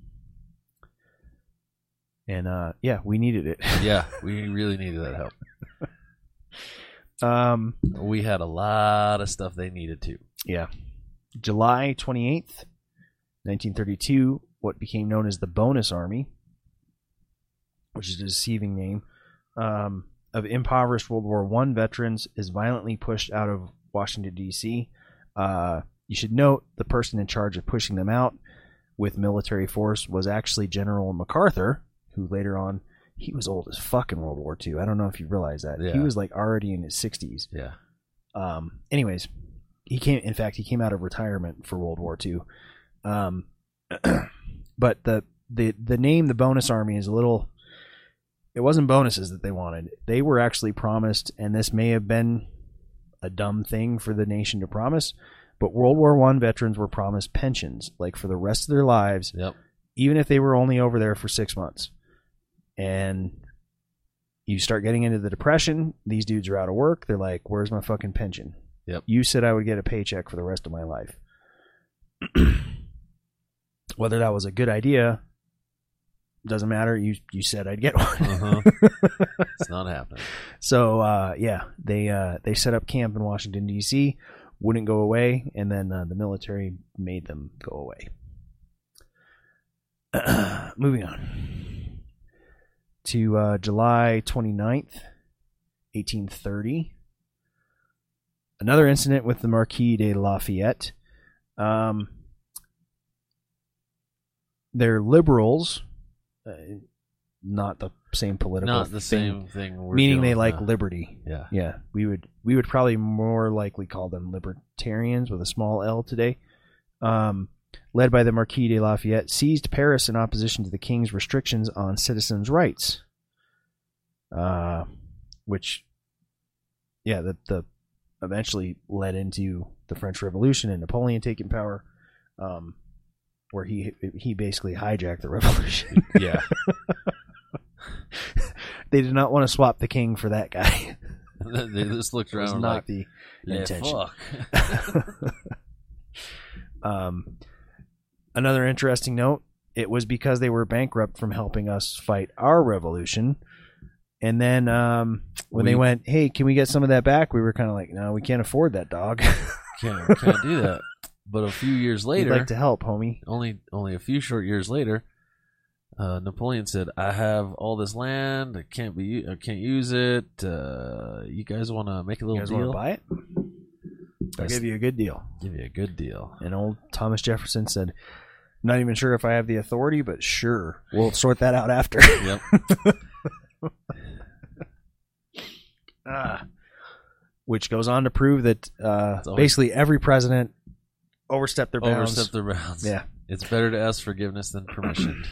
And uh, yeah, we needed it. Yeah, we really needed that help. Um, we had a lot of stuff they needed to. Yeah. July twenty-eighth, nineteen thirty-two, what became known as the Bonus Army, which is a deceiving name, um, of impoverished World War One veterans is violently pushed out of Washington, D C Uh, you should note the person in charge of pushing them out with military force was actually General MacArthur, who later on, he was old as fuck in World War Two. I don't know if you realize that. Yeah. He was like already in his sixties. Yeah. Um, anyways, he came, in fact, he came out of retirement for World War Two. Um, but the, the, the name, the Bonus Army, is a little, it wasn't bonuses that they wanted. They were actually promised, and this may have been a dumb thing for the nation to promise, but World War One veterans were promised pensions, like for the rest of their lives, yep. even if they were only over there for six months. And you start getting into the Depression, these dudes are out of work, they're like, where's my fucking pension? Yep. You said I would get a paycheck for the rest of my life. Whether that was a good idea doesn't matter. You you said I'd get one. Uh-huh. It's not happening. So uh, yeah, they uh, they set up camp in Washington, D C, wouldn't go away, and then uh, the military made them go away. Moving on to uh, July twenty-ninth, eighteen thirty. Another incident with the Marquis de Lafayette. Um, they're liberals, uh, not the same political Not the thing, same thing we're meaning they doing like now. liberty. Yeah. Yeah. We would we would probably more likely call them libertarians with a small L today. Um, led by the Marquis de Lafayette, seized Paris in opposition to the king's restrictions on citizens' rights. Uh, which, yeah, the the eventually led into the French Revolution and Napoleon taking power. Um, where he he basically hijacked the revolution. Yeah. They did not want to swap the king for that guy. They just looked around was and not like, the yeah, intention. fuck. um, another interesting note, it was because they were bankrupt from helping us fight our revolution. And then um, when We- they went, hey, can we get some of that back? We were kind of like, no, we can't afford that, dog. Can't, can't do that. But a few years We'd later, like to help, homie. only only a few short years later, uh, Napoleon said, "I have all this land. I can't be. I can't use it. Uh, you guys want to make a You little guys deal? want to buy it? I'll That's- give you a good deal. Give you a good deal." And old Thomas Jefferson said, not even sure if I have the authority, but sure. We'll sort that out after. Yep. Ah. Which goes on to prove that uh, always- basically every president overstepped their bounds. Overstep the bounds. Yeah. It's better to ask forgiveness than permission.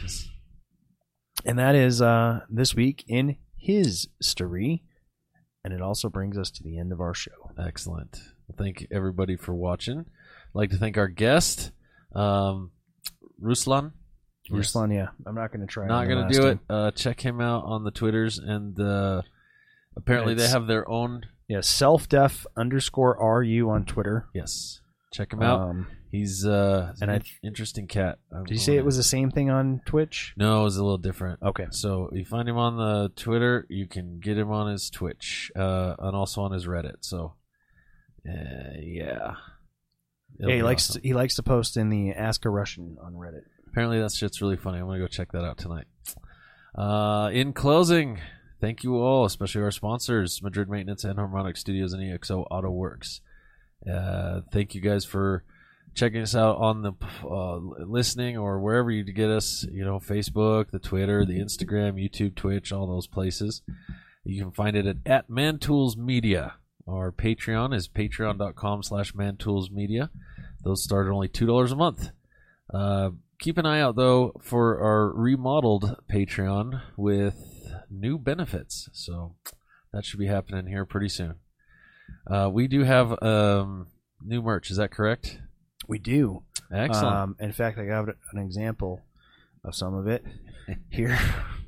And that is uh, this week in his story. And it also brings us to the end of our show. Excellent. Well, thank everybody for watching. I'd like to thank our guest, um, Ruslan. Ruslan, yeah. I'm not going to try. Not on the going to last do time. it. Uh, check him out on the Twitters, and uh, apparently they It's- have their own. Yeah, self-def underscore RU on Twitter. Yes. Check him out. Um, he's uh, and an I- in- interesting cat. Did you say it was the same thing on Twitch? No, it was a little different. Okay. So you find him on the Twitter, you can get him on his Twitch, uh, and also on his Reddit. So, uh, yeah. It'll Yeah, he be likes awesome. to, he likes to post in the Ask a Russian on Reddit. Apparently that shit's really funny. I'm gonna go check that out tonight. Uh, in closing, thank you all, especially our sponsors, Madrid Maintenance and Harmonic Studios and E X O Auto Works. Uh, thank you guys for checking us out on the uh, listening or wherever you get us. You know, Facebook, the Twitter, the Instagram, YouTube, Twitch, all those places. You can find it at, at ManTools Media. Our Patreon is patreon.com slash mantoolsmedia. Those start at only two dollars a month. Uh, keep an eye out, though, for our remodeled Patreon with new benefits. So that should be happening here pretty soon. Uh, we do have um, new merch. Is that correct? We do. Excellent. Um, in fact, I got an example of some of it here.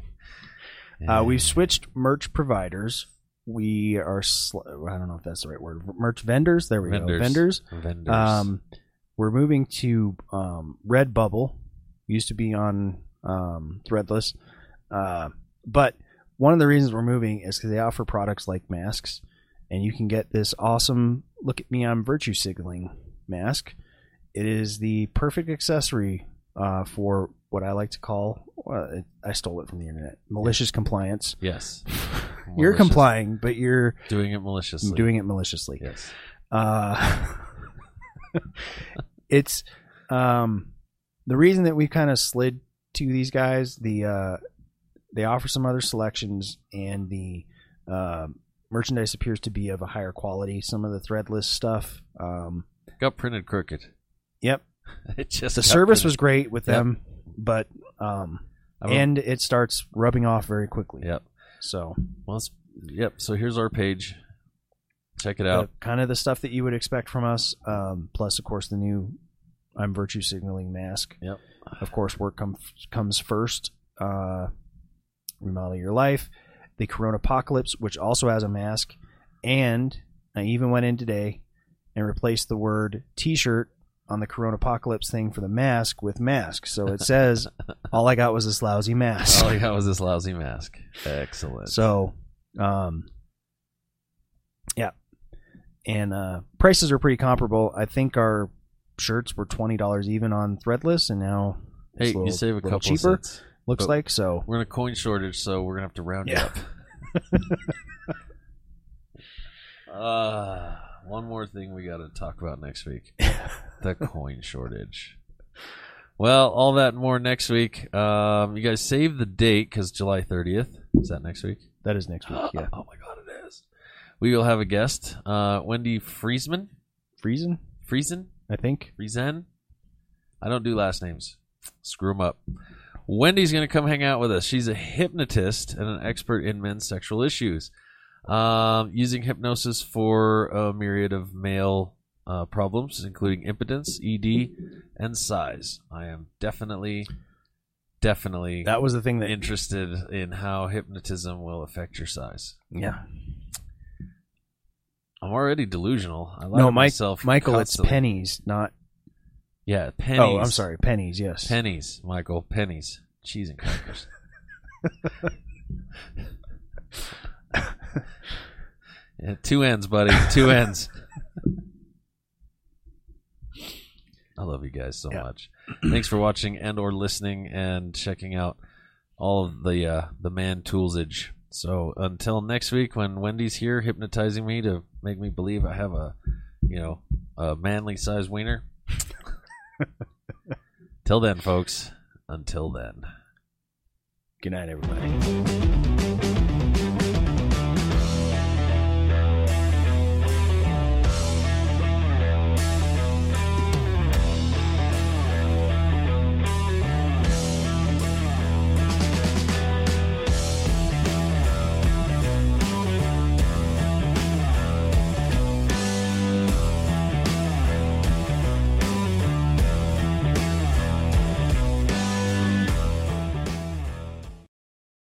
uh, we've switched merch providers. We are, sl- I don't know if that's the right word, merch vendors. There we Vendors. go. Vendors. Vendors. Um, we're moving to um, Redbubble. Used to be on um, Threadless. Uh, but one of the reasons we're moving is because they offer products like masks. And you can get this awesome, look at me, I'm virtue signaling mask. It is the perfect accessory uh, for what I like to call, well, it, I stole it from the internet, malicious compliance. Yes. You're Malicious. complying, but you're Doing it maliciously. doing it maliciously. Yes. Uh, it's um, the reason that we kind of slid to these guys. The uh, they offer some other selections, and the uh, merchandise appears to be of a higher quality. Some of the Threadless stuff. Um, got printed crooked. Yep. It just the got service printed. was great with Yep. them, but um, I don't- and it starts rubbing off very quickly. Yep. So, well, it's, yep. So here's our page. Check it out. Uh, kind of the stuff that you would expect from us. Um, plus, of course, the new I'm virtue signaling mask. Yep. Of course, work com- comes first. Uh, remodel your life. The Corona Apocalypse, which also has a mask, and I even went in today and replaced the word T-shirt on the Corona Apocalypse thing for the mask with mask. So it says, all I got was this lousy mask. All I got was this lousy mask. Excellent. So, um, yeah. And uh, prices are pretty comparable. I think our shirts were twenty dollars even on Threadless, and now it's Hey, a little, you save a little couple cheaper. cents. Looks But like so. We're in a coin shortage, so we're gonna have to round Yeah. it up. uh, one more thing we got to talk about next week: the coin shortage. Well, all that and more next week. Um, you guys save the date because July thirtieth is that next week? That is next week. Yeah. Oh my god, it is. We will have a guest, uh, Wendy Friesman. Friesen? Friesen? I think. Friesen? I don't do last names. Screw them up. Wendy's going to come hang out with us. She's a hypnotist and an expert in men's sexual issues, um, using hypnosis for a myriad of male uh, problems, including impotence, E D, and size. I am definitely, definitely that was the thing that interested in how hypnotism will affect your size. Yeah. I'm already delusional. I lie no, to Mike, myself Michael, constantly. it's pennies, not... Yeah, pennies. Oh, I'm sorry, pennies, yes. Pennies, Michael, pennies. Cheese and crackers. Yeah, two ends, buddy. Two ends. I love you guys so yeah. much. Thanks for watching and or listening and checking out all of the uh, the man toolsage. So until next week, when Wendy's here hypnotizing me to make me believe I have a, you know, a manly sized wiener. Till then, folks. Until then. Good night, everybody.